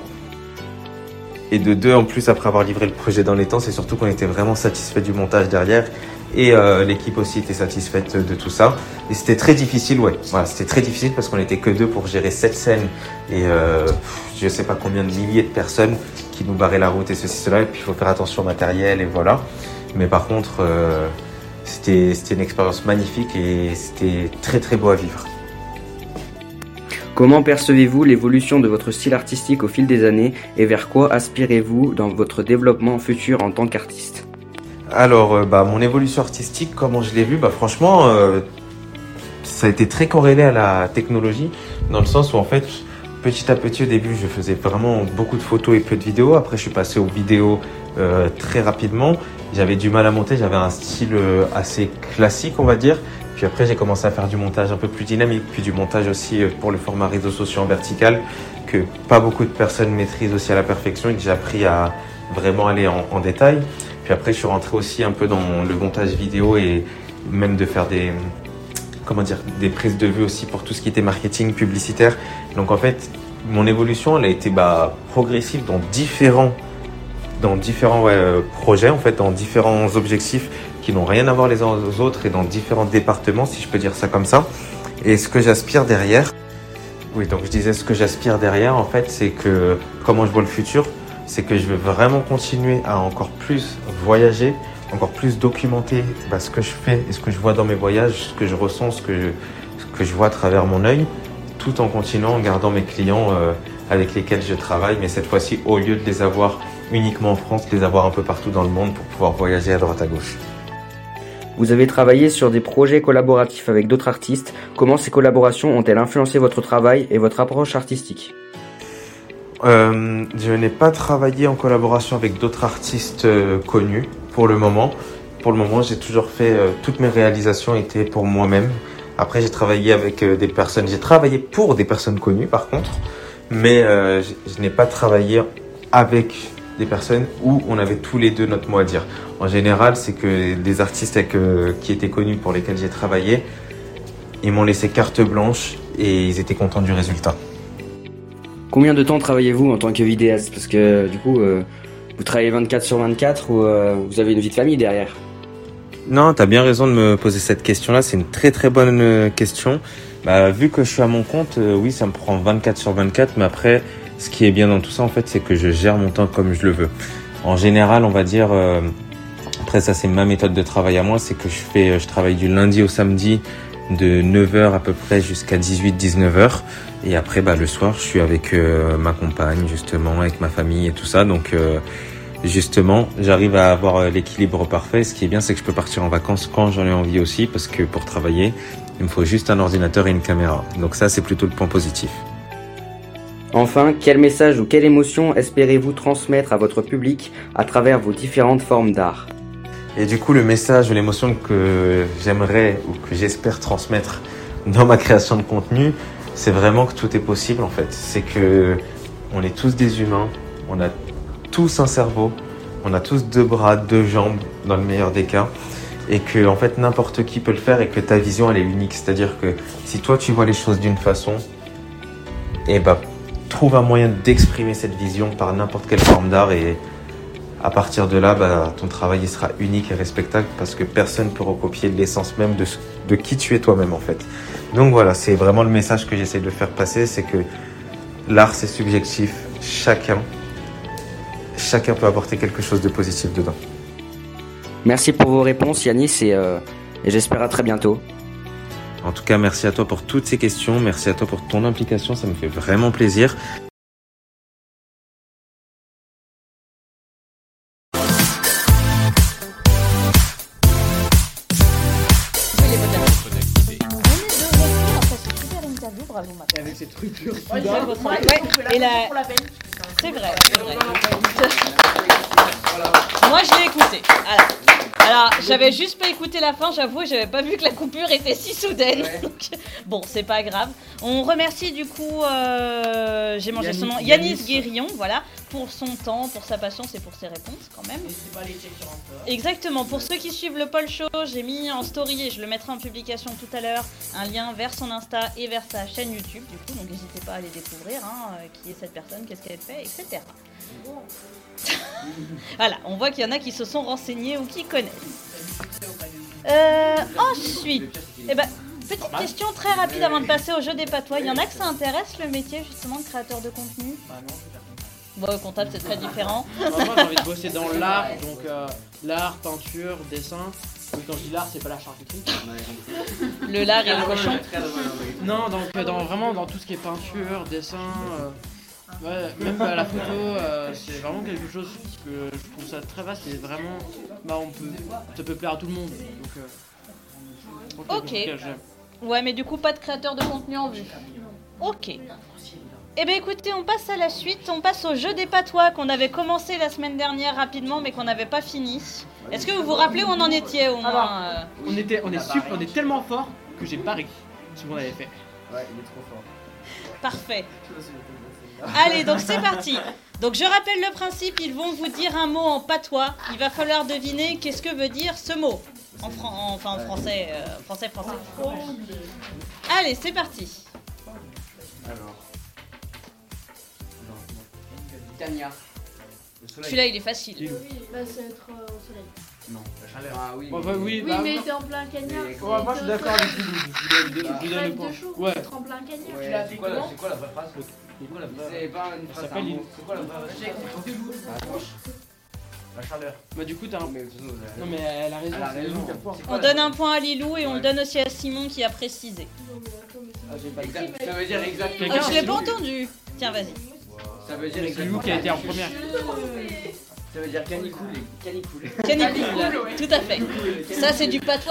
Et de 2, en plus, après avoir livré le projet dans les temps, c'est surtout qu'on était vraiment satisfait du montage derrière. Et l'équipe aussi était satisfaite de tout ça. Et c'était très difficile, c'était très difficile parce qu'on n'était que 2 pour gérer 7 scènes. Et je sais pas combien de milliers de personnes qui nous barraient la route et ceci, cela. Et puis il faut faire attention au matériel et voilà. Mais par contre, c'était une expérience magnifique et c'était très très beau à vivre. Comment percevez-vous l'évolution de votre style artistique au fil des années et vers quoi aspirez-vous dans votre développement futur en tant qu'artiste? Alors, mon évolution artistique, comment je l'ai vu, franchement, ça a été très corrélé à la technologie, dans le sens où en fait, petit à petit au début, je faisais vraiment beaucoup de photos et peu de vidéos. Après, je suis passé aux vidéos très rapidement. J'avais du mal à monter, j'avais un style assez classique, on va dire. Puis après, j'ai commencé à faire du montage un peu plus dynamique, puis du montage aussi pour le format réseaux sociaux en vertical, que pas beaucoup de personnes maîtrisent aussi à la perfection et que j'ai appris à vraiment aller en détail. Puis après, je suis rentré aussi un peu dans le montage vidéo et même de faire des prises de vue aussi pour tout ce qui était marketing publicitaire. Donc en fait, mon évolution, elle a été progressive dans différents projets, en fait, dans différents objectifs qui n'ont rien à voir les uns aux autres et dans différents départements, si je peux dire ça comme ça. Et ce que j'aspire derrière, ce que j'aspire derrière, en fait, c'est que, comment je vois le futur, c'est que je veux vraiment continuer à encore plus voyager, encore plus documenter ce que je fais et ce que je vois dans mes voyages, ce que je ressens, ce que je vois à travers mon œil, tout en continuant, en gardant mes clients avec lesquels je travaille, mais cette fois-ci, au lieu de les avoir uniquement en France, les avoir un peu partout dans le monde pour pouvoir voyager à droite à gauche. Vous avez travaillé sur des projets collaboratifs avec d'autres artistes. Comment ces collaborations ont-elles influencé votre travail et votre approche artistique ? Je n'ai pas travaillé en collaboration avec d'autres artistes connus pour le moment. Pour le moment, j'ai toujours fait toutes mes réalisations étaient pour moi-même. Après, j'ai travaillé avec des personnes. J'ai travaillé pour des personnes connues, par contre, mais je n'ai pas travaillé avec des personnes où on avait tous les deux notre mot à dire. En général, c'est que des artistes qui étaient connus pour lesquels j'ai travaillé, ils m'ont laissé carte blanche et ils étaient contents du résultat. Combien de temps travaillez-vous en tant que vidéaste ? Parce que du coup, Vous travaillez 24 sur 24 ou vous avez une vie de famille derrière? Non, t'as bien raison de me poser cette question-là. C'est une très très bonne question. Bah, vu que je suis à mon compte, oui, ça me prend 24 sur 24. Mais après, ce qui est bien dans tout ça, en fait, c'est que je gère mon temps comme je le veux. En général, on va dire, après ça, c'est ma méthode de travail à moi, c'est que je travaille du lundi au samedi de 9h à peu près jusqu'à 18-19h. Et après, bah, le soir, je suis avec ma compagne, justement, avec ma famille et tout ça. Donc, justement, j'arrive à avoir l'équilibre parfait. Ce qui est bien, c'est que je peux partir en vacances quand j'en ai envie aussi, parce que pour travailler, il me faut juste un ordinateur et une caméra. Donc ça, c'est plutôt le point positif. Enfin, quel message ou quelle émotion espérez-vous transmettre à votre public à travers vos différentes formes d'art? Et du coup, le message ou l'émotion que j'aimerais ou que j'espère transmettre dans ma création de contenu, c'est vraiment que tout est possible en fait. C'est que on est tous des humains, on a tous un cerveau, on a tous 2 bras, 2 jambes dans le meilleur des cas, et que en fait n'importe qui peut le faire et que ta vision elle est unique. C'est-à-dire que si toi tu vois les choses d'une façon, et bah trouve un moyen d'exprimer cette vision par n'importe quelle forme d'art, et à partir de là, bah, ton travail il sera unique et respectable parce que personne ne peut recopier l'essence même de qui tu es toi-même en fait. Donc voilà, c'est vraiment le message que j'essaie de faire passer, c'est que l'art c'est subjectif, chacun peut apporter quelque chose de positif dedans. Merci pour vos réponses Yanis et j'espère à très bientôt. En tout cas, merci à toi pour toutes ces questions, merci à toi pour ton implication, ça me fait vraiment plaisir. Avec cette rupture. Ouais, et la... C'est vrai, c'est vrai. Moi, je l'ai écouté. Alors, j'avais juste pas écouté la fin, j'avoue, j'avais pas vu que la coupure était si soudaine. Donc, bon, c'est pas grave. On remercie du coup, j'ai mangé son nom, Yanis Guérillon, voilà, pour son temps, pour sa patience et pour ses réponses quand même. N'hésitez pas à les checker sur Insta. Exactement, pour ceux qui suivent le Paul Show, j'ai mis en story et je le mettrai en publication tout à l'heure, un lien vers son Insta et vers sa chaîne YouTube du coup, donc n'hésitez pas à aller découvrir qui est cette personne, qu'est-ce qu'elle fait, etc. Voilà, on voit qu'il y en a qui se sont renseignés ou qui connaissent. Ensuite, petite question très rapide avant de passer au jeu des patois. Il y en a que ça intéresse le métier justement de créateur de contenu? Bon, comptable c'est très différent. Moi j'ai envie de bosser dans l'art, donc l'art, peinture, dessin. Oui, quand je dis l'art, c'est pas la charcuterie. Le lard et le cochon. Non, donc vraiment dans tout ce qui est peinture, dessin, ouais, même la photo, c'est vraiment quelque chose que je trouve ça très vaste. C'est vraiment, ça peut plaire à tout le monde. Donc, ok. Ouais, mais du coup pas de créateur de contenu en vue. Ok. Eh bien écoutez, on passe à la suite, on passe au jeu des patois qu'on avait commencé la semaine dernière rapidement mais qu'on n'avait pas fini. Est-ce que vous vous rappelez où on en était au moins on est tellement fort que j'ai pari ce qu'on avait fait. Ouais, il est trop fort. Parfait. Allez, donc c'est parti. Donc je rappelle le principe, ils vont vous dire un mot en patois. Il va falloir deviner qu'est-ce que veut dire ce mot. En français. Allez, c'est parti. Alors. Cagnard. Celui-là, il est facile. Bah, c'est être au soleil. Non, la chaleur. Ah oui. Oui, Oui, mais t'es en plein cagnard. moi je suis d'accord avec vous. Je lui donne le point. Ouais. Être en plein cagnard. Ouais, c'est quoi la vraie phrase? C'est pas une phrase, c'est un mot. C'est quoi la vraie phrase? La chaleur. Bah du coup t'as un... Non mais elle a raison. On donne un point à Lilou et on le donne aussi à Simon qui a précisé. Ça veut dire exact. Je l'ai pas entendu. Tiens, vas-y. Ça veut dire c'est Lilou qui a été en première. Ça veut dire canicule. Canicule, tout à fait. Ça, c'est du patois.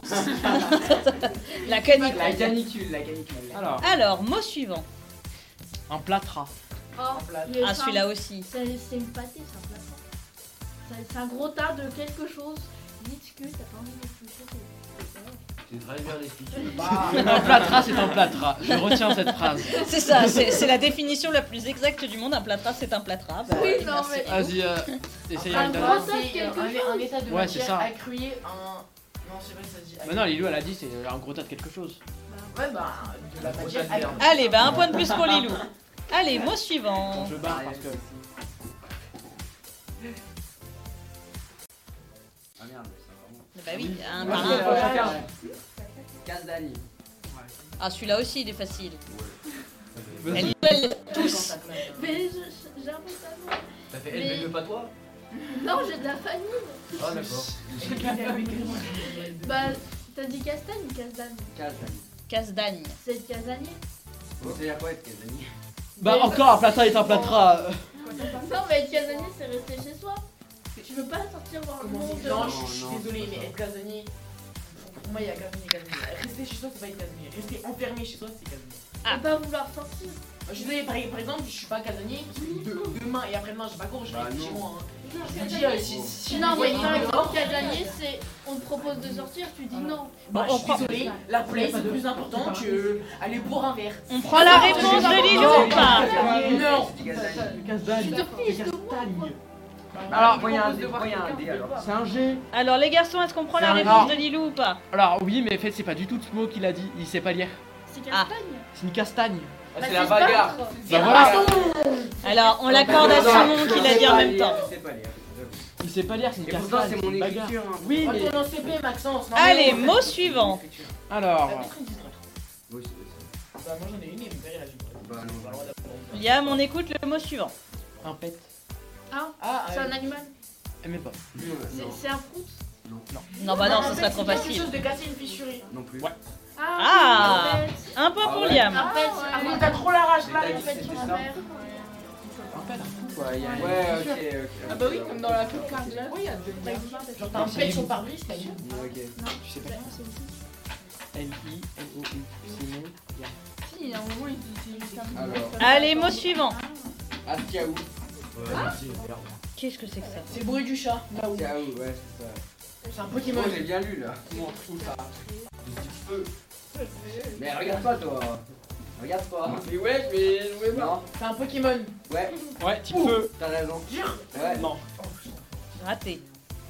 La canicule. La canicule. Alors, mot suivant. un plâtras. Ah, celui-là aussi. C'est une pâtée, c'est un plâtras. C'est un gros tas de quelque chose. Dites que t'as pas envie d'expliquer. C'est très bien expliqué. Un plâtras, c'est un plâtras. Je retiens cette phrase. C'est ça, c'est la définition la plus exacte du monde. Un plâtras, c'est un plâtras. Bah, oui, non, mais. Vas-y, essaye un une gros dernière. tas de quelque chose. Un état de matière accrué, non, c'est vrai que ça dit. Bah non, Lilou, elle a dit, c'est un gros tas de quelque chose. Ouais, bah, de la matière. Allez, bah un point de plus pour Lilou. Allez, mot suivant. Je barre parce que. Ah merde, ça vraiment. Bah oui, un Ouais, par un. Casdani. Ah, celui-là aussi, il est facile. Vas-y. Elle tous. Mais j'ai un peu de savoir. T'as fait Mais- elle, pas toi? Non, j'ai de la famille. Ah d'accord. Bah, t'as dit castagne ou casdagne? Casdani. Casse-dagne. C'est de casanier. Bon, c'est-à-dire quoi être Casdani? Bah encore un plata est un plâtra. Non, mais être casanier, c'est rester chez soi. Tu veux pas sortir voir le monde Non, dehors. je suis désolé, mais être casanier. Pour moi, il y a casanier et casanier. Rester chez soi, c'est pas être casanier. Rester enfermé chez soi, c'est casanier. Et pas vouloir sortir. Je suis désolé, par exemple, je suis pas casanier. Parce que demain et après-demain, j'ai pas cours, je reste chez moi. Hein. Je me dis, si Non, mais vous par voyez exemple, casanier, c'est on te propose de sortir, tu dis non. Bah, je suis désolé, la play c'est plus important que aller boire un verre. On prend la réponse de Lilou ou pas? Non. Casdagne. Alors, moi, il y a un dé alors. C'est un G. Alors les garçons, est-ce qu'on prend la C'est un réponse A. de Lilou ou pas? Alors oui, mais en fait c'est pas du tout ce mot qu'il a dit. Il sait pas lire. C'est Ah. castagne. C'est une castagne. Bah, c'est la bagarre. Bah voilà. Alors on l'accorde à Simon qui l'a dit en même temps. Je sais pas lire. Il sait pas lire, c'est une Et pourtant, castagne. c'est mon une bagarre. écriture. Hein. Oui, mais. Retourne en CP, Maxence. Non, Allez, mais- mot suivant. Alors. Oui, c'est Bah, moi j'en ai une et mon père il a dit. Bah non. Pas le droit d'apprendre. Liam, on écoute le mot suivant. Un pet. Ah, C'est un animal. Elle m'aime pas. C'est un fruit. Non bah non, En ce fait, serait c'est trop quelque facile. chose de casser une fissurée. Non plus. Ouais. Ah, en fait. un point pour Ah ouais. Liam. En fait, Ah, mais t'as trop la rage là. T'as en dit fait, que sur c'était ma ça. mère. Ouais, il y a Ouais, ok. Ah bah oui, comme dans la pub Carglass. Oui, il y a deux. Genre t'as un pet sur pare-brise, t'as vu. Ok. Tu sais pas L-I-L-O-U. Simon. Liam. Si, il y a un moment, il dit Alors. Allez, mot suivant. Astiaou. Qu'est-ce que c'est que ça? C'est bruit du chat. Là-haut. Astiaou, ouais, c'est ça. C'est un Pokémon. Oh, j'ai bien lu là. Où ça? Feu. Mais regarde pas toi. Regarde pas. Mais ouais, mais non. C'est un Pokémon. Ouais. Ouais, type feu. T'as raison. Ouais. Non. Raté.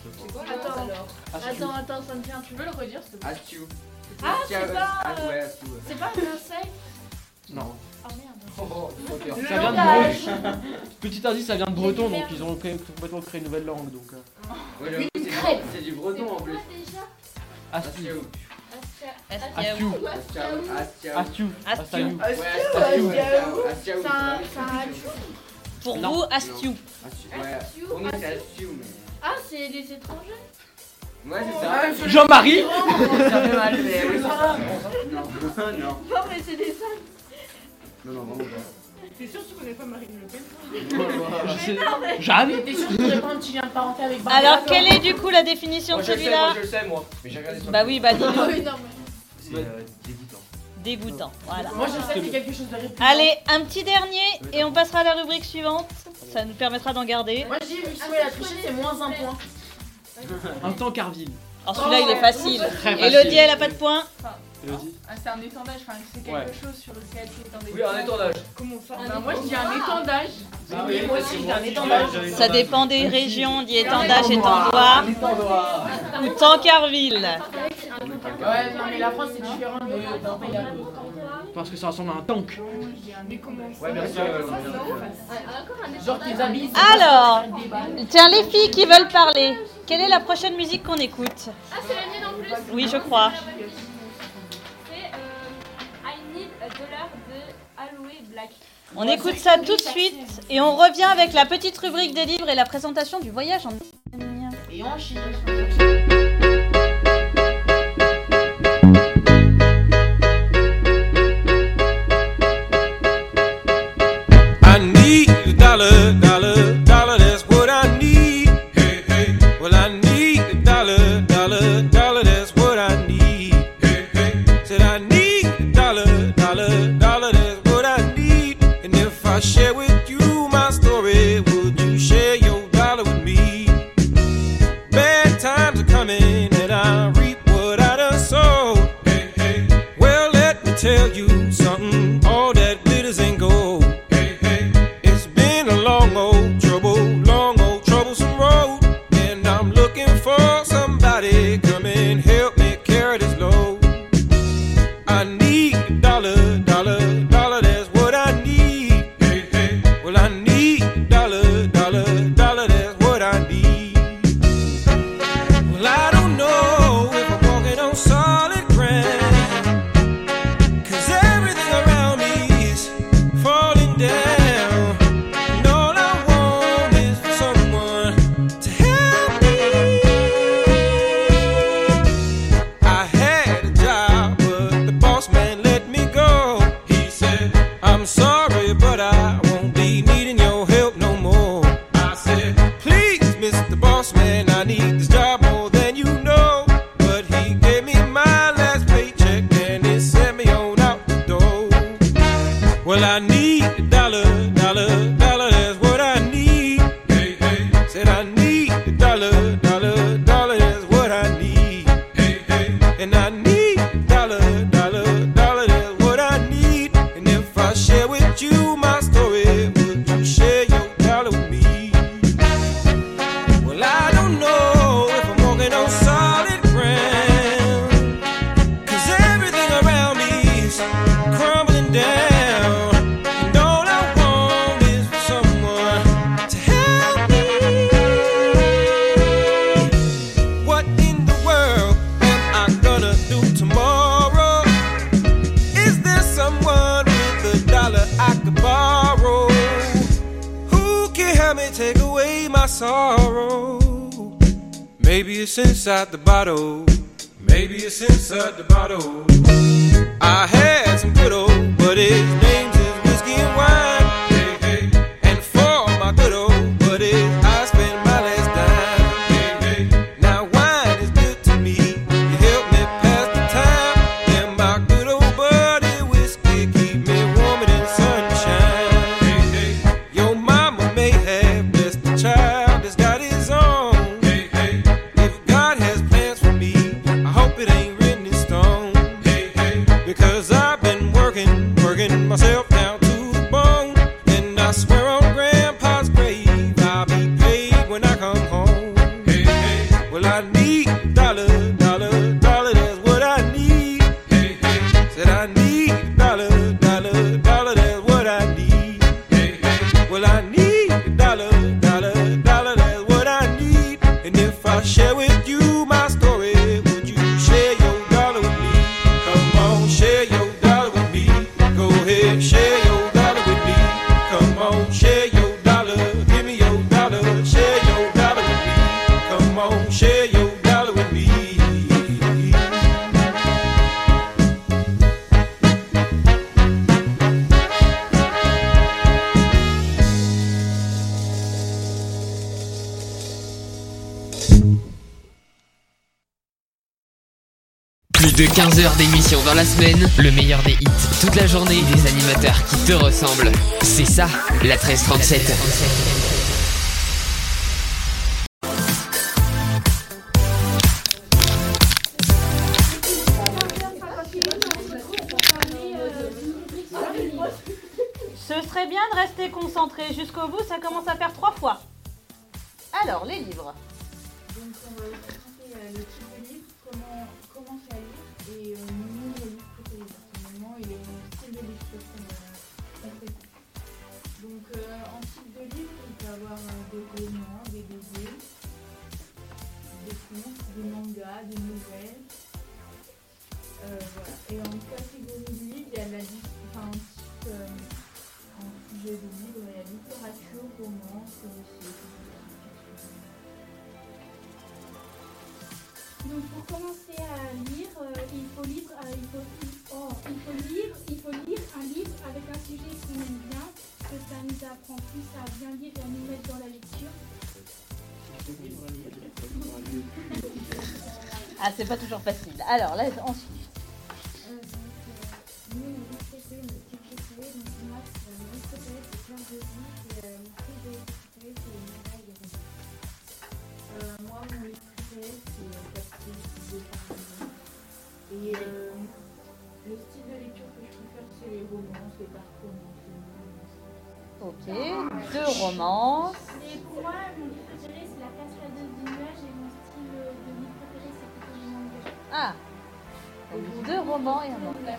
Attends, ça me vient. Tu veux le redire s'il te plaît? Astiou. Ah, c'est pas. Ouais, Astiou. C'est pas un insecte. Non. Oh merde. Le Ça vient de langage. Petit indice, ça vient de breton, donc ils ont complètement créé une nouvelle langue. Donc. Ouais, j'avoue, c'est du breton en plus. Quoi déjà? Astiou. Astiaou. Astiaou. Astiou. Astiou. Ouais, Astiaou. Astiaou. C'est un Pour Non. vous, Astiou. Ouais. Pour nous, c'est Astiou, mais. Ah, c'est les étrangers. Ouais, c'est ça. Jean-Marie. Ça fait mal, mais oui, c'est ça. Non, non. Non, mais c'est des singes. Non, non, vraiment pas. T'es sûr que tu connais pas Marine Le Pen? Jeanne. T'es sûr que tu connais pas un petit lien de parenté avec Barbara? Alors, quelle est du coup la définition de celui-là? je le sais, moi. Mais j'ai regardé sur Bah oui, bah dis-nous. Oui, non, mais. C'est dégoûtant. Dégoûtant, voilà. Moi je sais que c'est quelque chose de répugnant. Allez, un petit dernier et on passera à la rubrique suivante. Ça nous permettra d'en garder. Moi je dis, vu que Sue a triché, c'est moins un point. Un temps Carville. Alors celui-là, il est facile. Très facile. Elodie, elle a pas de points. Elodie. Ah, c'est un étendage, enfin c'est quelque Ouais. chose sur lequel tu étends des Oui, un étendage. Comment ça Moi je dis un étendage. Oui, moi aussi, j'ai un étendage. Ça dépend des régions, on dit étendage, étendoir ou Tancarville. Ouais, non mais la France c'est différent d'un pays à l'autre. Parce que ça ressemble à un tank. Ouais, bien sûr. Genre tes habits. Alors, tiens, les filles qui veulent parler, quelle est la prochaine musique qu'on écoute? Ah, c'est la mienne en plus. Oui, je crois. C'est I Need a Dollar de Aloe Black. On écoute ça tout de suite et on revient avec la petite rubrique des livres et la présentation du voyage en Espagne. Et en Chine. I need a dollar, dollar, dollar, that's what I need. Hey, hey. Well, I need a dollar, dollar, dollar, that's what I need. Hey, hey. Said I need a dollar, dollar, dollar, that's what I need. And if I share with you my story, would you share your dollar with me? Bad times are coming and I reap what I done sowed. Hey, hey. Well, let me tell you something, all that glitters ain't gold. It's been a long old troublesome road. And I'm looking for somebody come and help me carry this load. I need a dollar, dollar, dollar, that's what I need. Well, I need a dollar, dollar, dollar, that's what I I'm sorry, but I won't be needing your help no more. I said, please, Mr. Boss Man, I need this job more than you know. But he gave me my last paycheck and it sent me on out the door. Well, I need a dollar, dollar, dollar, that's what I need. Hey, hey. Said I need a dollar, dollar, dollar, that's what I need. Hey, hey. And I need a dollar, dollar, dollar, that's what I need. And if I share with you my story, would you share your dollar with me? Well, I don't know if I'm walking on solid ground, 'cause everything around me is crumbling down. And all I want is for someone to help me. What in the world am I gonna do tomorrow? Is there someone with a dollar I could borrow? Who can help me take away my sorrow? Maybe it's inside the bottle. Maybe it's inside the bottle. I had some good old buddies, names is whiskey and wine. Hey, hey. And for my good old buddies, I spend my last dime. Hey, hey. Now wine is good to me, you help me pass the time. And my good old buddy whiskey keep me warmer than sunshine. Hey, hey. Your mama may have blessed the child that's got his own. Hey, hey. If God has plans for me, I hope it ain't written in stone. Hey, hey. Because I've been working, working myself down to the bone. And I swear on Grandpa's grave, I'll be paid when I come home. Hey, hey. Well, I need a dollar, dollar, dollar, that's what I need. Hey, hey. Said I need a dollar, dollar, dollar, that's what I need. Hey, hey. Well, I need a dollar, dollar, dollar, that's what I need. And if I share with you my story, would you share your dollar with me? Come on, share your dollar with me. Go ahead, share your dollar with me. Come on, share your dollar. Give me your dollar. Share your dollar with me. Come on, share your dollar with me. Plus de 15 heures d'émission dans la semaine, le meilleur des hits toute la journée et des animateurs qui te ressemblent. C'est ça, la 1337. Ce serait bien de rester concentré jusqu'au bout, ça commence à faire 3 fois. Alors, les livres. Donc on va présenter le type de livre, comment commencer à lire et mon livre préféré personnellement et mon style de lecture qu'on préfère. Donc en type de livre, il peut y avoir des romans, des BD, des contes, des mangas, des nouvelles. Voilà. Et en catégorie de livre, il y a la en sujet de livre, il y a littérature, romance, récit. Donc pour commencer à lire, il faut lire un livre avec un sujet qu'on aime bien, que ça nous apprend plus à bien lire et à nous mettre dans la lecture. Ah, c'est pas toujours facile. Alors, là, ensuite. Nous, mon livre préféré, mon style préféré, donc pour moi, mon livre préféré, c'est Fleur de vie, et mon style de livre préféré, c'est les mangas et les romans. Moi, mon livre préféré, c'est Captain de Paris. Et le style de lecture que je préfère, c'est les romances, les dark romances. Ok, 2 romances. Et pour moi, mon livre préféré, c'est La Cascadeuse du nuage, et mon style de livre préféré, c'est plutôt les mangas. Ah, 2 romans et un manga.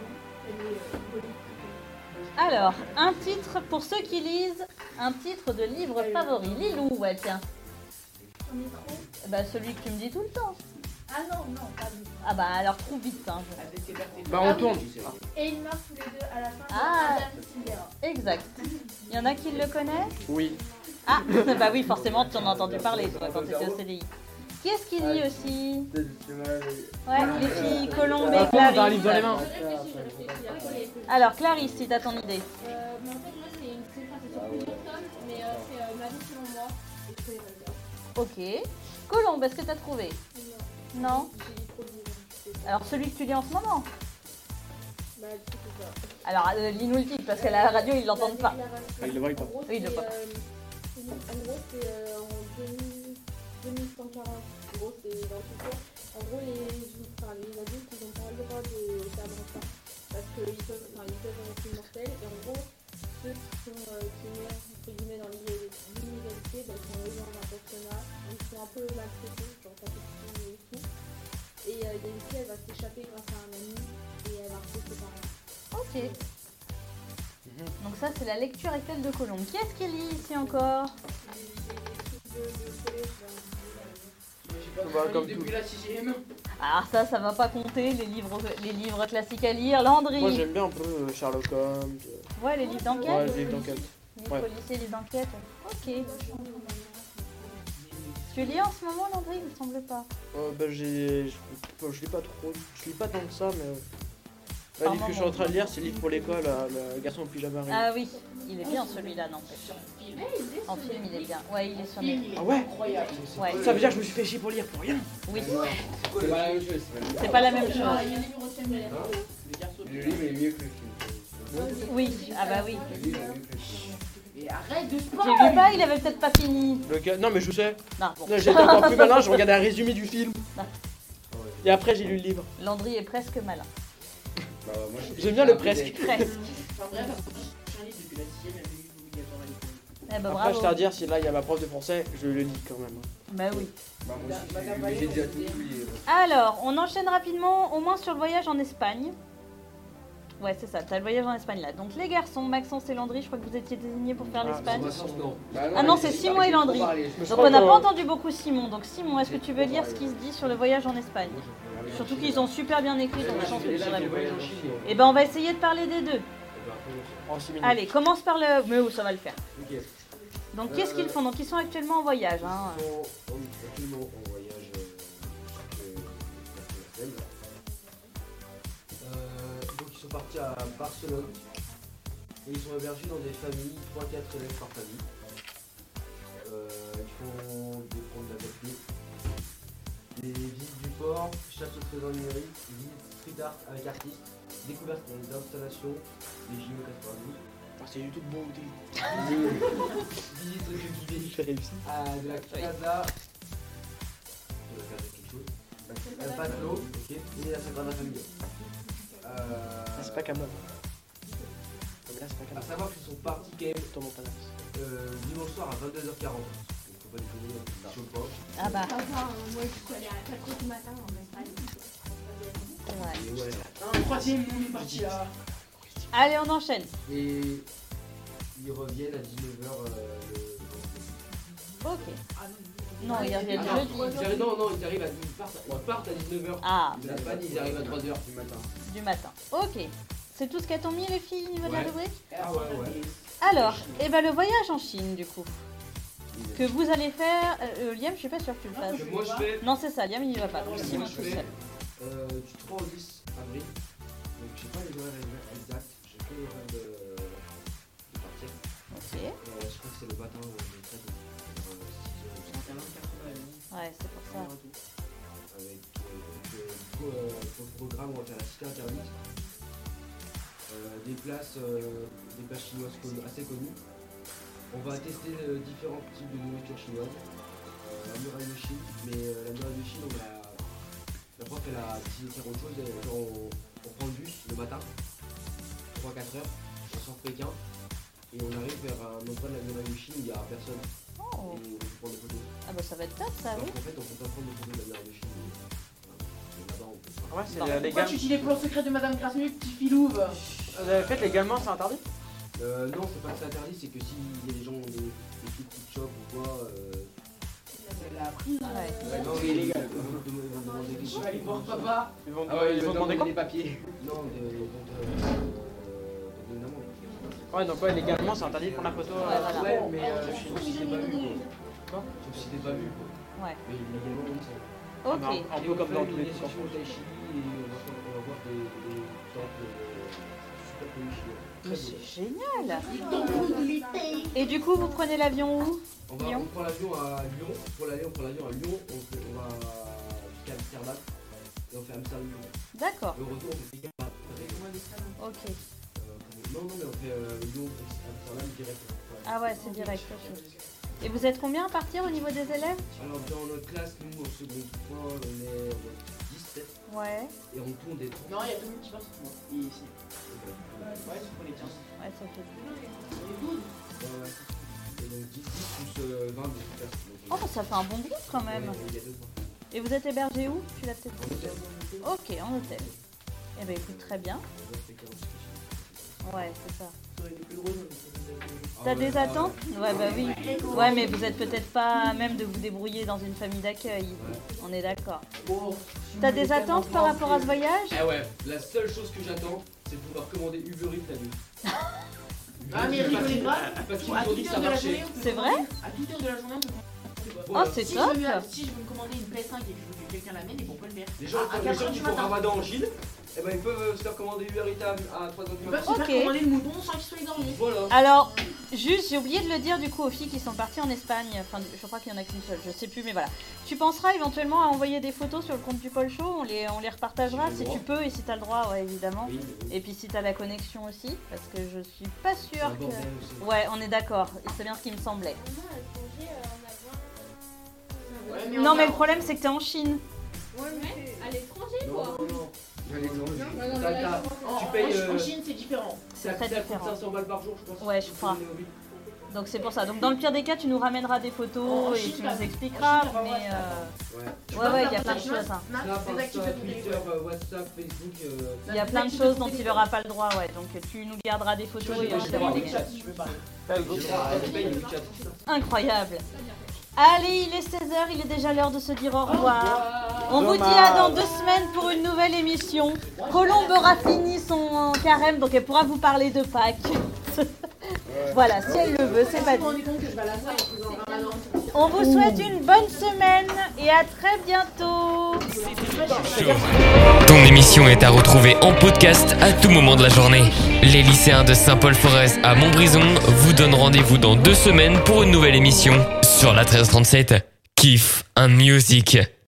Alors, un titre, pour ceux qui lisent, un titre de livre favori. Lilou, ouais, tiens. J'en ai trop. Bah, celui que tu me dis tout le temps. Ah non, pas du tout. Ah bah, alors trouve vite. Hein, Bah, on tourne. Et ils meurent tous les deux à la fin Ah, de Adam Sandler. exact. Il y en a qui le connaissent? Oui. Ah, bah oui, forcément, tu en as entendu parler, toi, quand tu étais au CDI. Qui est-ce qui lit aussi? Ouais, Ouais, les filles Colombe et T'as un Clarisse. livre dans les mains. Alors Clarisse, si t'as ton idée. Mais en fait, moi, c'est sur plusieurs tomes, mais c'est ma vie selon moi. Et je connais pas le gars. Ok. Colombe, est-ce que t'as trouvé? Non. J'ai lu trop de livres. Alors celui que tu lis en ce moment? Bah, du coup, c'est ça. Alors lis-nous le titre parce qu'à la radio ils l'entendent pas. Ah, il le voit pas. Oui, il le voit pas. En gros, c'est en 2140. En gros, c'est dans le futur. En gros, les adultes, ils n'ont pas le droit de faire d'enfants. Parce qu'ils peuvent rester immortels. Et en gros, ceux qui meurent, entre guillemets, dans l'inégalité, bah, ils sont élevés en un pensionnat. Ils sont un peu maltraités, genre pas tout et tout. Et il y a une fille, elle va s'échapper grâce à un ami. Et elle va retrouver ses parents. Ok. Donc ça c'est la lecture actuelle de Colombe. Qui est-ce qui lit ici encore? Comme Depuis la 6ème. Alors ça va pas compter, les livres classiques à lire. Landry. Moi j'aime bien un peu Sherlock Holmes. Ouais, les livres d'enquête. Ouais, les livres d'enquête. Les Ouais. policiers, les enquêtes. Ok. Tu lis en ce moment, Landry? Il me semble pas. Bah je lis pas trop. Je lis pas tant que ça, mais. Par Le livre que je suis en moment. train de lire, c'est le livre pour l'école, le garçon au pyjama rayé. Ah oui, il est bien celui-là, n'empêche. En film, il est bien. Ouais, il est sur Netflix. Ah ouais? Incroyable. Ouais. Ça veut dire que je me suis fait chier pour lire pour rien. Oui. C'est pas la même chose. C'est pas la même chose. Il y a des livres aussi, mais Le livre est mieux que le film. Oui, ah bah oui. Le livre est mieux que le film. Et arrête de J'ai spoil. vu pas, il avait peut-être pas fini. Le gars... Non mais je sais. Non, bon. J'étais encore plus malin, je regardais un résumé du film. Non. Et après j'ai lu le livre. Landry est presque malin. Bah, moi, J'aime bien le presque. Presque. Enfin bref, j'ai un livre depuis la 6ème, elle est obligatoire à l'école. Eh bah Après bravo. je tiens à dire, si là il y a ma prof de français, je le lis quand même. Bah oui. Bah, moi aussi, j'ai déjà tout oublié. Alors, on enchaîne rapidement, au moins sur le voyage en Espagne. Ouais, c'est ça, t'as le voyage en Espagne là. Donc les garçons, Maxence et Landry, je crois que vous étiez désignés pour faire l'Espagne. Ah non, c'est Simon et Landry. Donc on n'a pas entendu beaucoup Simon. Donc Simon, est-ce que tu veux lire ce qui se dit sur le voyage en Espagne? Surtout qu'ils ont super bien écrit, donc je pense que tu vas le lire. Et ben on va essayer de parler des deux. En 6 minutes. Allez, commence par le... Mais où ça va le faire. Donc qu'est-ce qu'ils font? Donc ils sont actuellement en voyage. Hein. Actuellement en voyage la semaine. Donc ils sont partis à Barcelone et ils sont hébergés dans des familles, 3-4 élèves par famille. Ils font des promenades d'adaptés, des visites du port, chasse au trésor numérique, visites street art avec artistes, découvertes d'installations, des JO 92. Ah, c'est YouTube beau. Visite guidée J'ai réussi. à de la casa. De la casa quelque chose. Un patlo, ok, et la Sagrada Familia. Ah, c'est pas Cameron. Là, c'est pas À Cameron. savoir qu'ils sont partis quand même Dans mon palace. dimanche soir à 22h40. Donc faut pas déconner, ça chauffe pas. Ah bah, Enfin, moi je suis allée à 4h du matin en Espagne. c'est vrai. Et ouais. Un troisième, on est parti là. Allez, on enchaîne. Et ils reviennent à 19h Ok. Non, ils reviennent jeudi. Non, ils partent à 19h. Ah, De l'Espagne, ils arrivent à 3h du matin. du matin. Ok. C'est tout ce qu'elles t'ont mis les filles au niveau de la Ouais. rubrique? Ah ouais. Alors, et ben le voyage en Chine du coup. Que vous allez faire. Liam, je suis pas sûre que tu le fasses. Que moi je fais. Non, c'est ça, Liam il y va pas. Donc Simon Moi, je tout fais, seul. du 3 au 10 avril. Donc je sais pas les horaires exacts. J'ai que l'horaire de partir. Ok. Je crois que c'est le matin de 13h. 6h. Ouais, c'est pour ça. Avec du coup, pour le programme, on va faire la cité interdite. Des places chinoises assez connues. On va tester différents types de nourriture chinoise. La muraille de Chine, mais la muraille de Chine, la prof elle a décidé de faire autre chose. On prend le bus le matin, 3-4 heures, on sort de Pékin et on arrive vers un endroit de la muraille de Chine où il n'y a personne. Oh. Et on peut prendre des photos. Ah bah ça va être top ça, Alors oui. qu'en fait, on peut pas prendre des photos de la muraille de Chine. Et là-bas, on peut pas. Ah ouais, c'est Non. Pourquoi légal. tu dis les plans secrets de Madame Krasnul, petit filouve? Vous avez fait légalement, c'est interdit? Non, c'est pas que c'est interdit, c'est que s'il y a des gens, des petites shops ou quoi. C'est la prise. Ouais. Non, c'est illégal. Ils vont demander quelque Je chose. vais aller voir papa. Ils vont, Ah ouais, ils vont demander quoi? des papiers. Non, d'une amende. Ouais, donc ouais, légalement, c'est interdit de prendre la photo. Ouais, voilà. Ouais, mais sauf si t'es pas vu. Quoi. Sauf si t'es pas vu. Ouais. Mais légalement, oui, ça. Ok. Un peu comme dans tous les trucs en France. Tai chi et on va voir des temples super connus. Mais c'est génial. Et du coup, vous prenez l'avion où? On prend l'avion à Lyon. Pour l'aller, on prend l'avion à Lyon. On va jusqu'à Amsterdam. Et on fait Amsterdam. D'accord. Le retour, on fait Paris. Ok. Non, mais on fait Lyon, Amsterdam direct. Ah ouais, c'est direct. Ok. Et vous êtes combien à partir au niveau des élèves? Alors dans notre classe, nous au second point, on est 17. Ouais. Et on tourne des 30. Non, il y a 2 qui passent pour moi. Et ici. Ouais, c'est pour les 15. Ouais, ça fait. Ouais. Et donc 10 plus 20 de classe. Oh, ça fait un bon groupe quand même. Ouais, il y a 2 points. Et vous êtes hébergé où? Tu l'as peut-être dit. Ok, en hôtel. Eh ben écoute, très bien. Ouais, c'est ça. T'as des attentes? Ouais, bah oui. Ouais, mais vous êtes peut-être pas à même de vous débrouiller dans une famille d'accueil. On est d'accord. T'as des attentes par rapport à ce voyage? Ah ouais, la seule chose que j'attends, c'est de pouvoir commander Uber Eats la nuit. Ah, mais rigolez pas. Parce qu'ils m'ont dit que ça marchait. C'est vrai? À toute heure de la journée, on peut Oh, c'est top! Si je veux me commander une PS5 et que je veux que quelqu'un l'amène, ils vont pas le faire. Les gens qui font Ramadan en Chine, eh ben ils peuvent se faire commander Uber Eats à 3h du matin. Ils peuvent se faire commander le mouton sans qu'ils soient égorgés. Voilà. Alors, juste, j'ai oublié de le dire du coup aux filles qui sont parties en Espagne. Enfin, je crois qu'il y en a qu'une seule, je sais plus, mais voilà. Tu penseras éventuellement à envoyer des photos sur le compte du Pôle Show, on les repartagera si tu peux et si t'as le droit, ouais, évidemment. Oui. Et puis si t'as la connexion aussi, parce que je suis pas sûre que. Ouais, on est d'accord, c'est bien ce qui me semblait. Non, mais le problème c'est que t'es en Chine. Ouais, mais à l'étranger quoi. Non. Tu payes. En Chine, c'est différent. C'est très différent. 500 balles par jour, je pense. Ouais, je crois. Donc c'est pour ça. Donc dans le pire des cas, tu nous ramèneras des photos et tu nous expliqueras. Mais ouais, il y a plein de choses. Hein. Twitter, WhatsApp, Facebook. Il y a plein de choses dont il n'aura pas le droit, ouais. Donc tu nous garderas des photos et on les Incroyable. Allez, il est 16h, il est déjà l'heure de se dire au revoir. On vous dit à dans 2 semaines pour une nouvelle émission. Colombe aura fini son carême, donc elle pourra vous parler de Pâques. Voilà, si elle le veut, c'est pas dit. On vous souhaite une bonne semaine et à très bientôt. Ton émission est à retrouver en podcast à tout moment de la journée. Les lycéens de Saint-Paul-Forez à Montbrison vous donnent rendez-vous dans 2 semaines pour une nouvelle émission sur la 1337. Kiff and Music.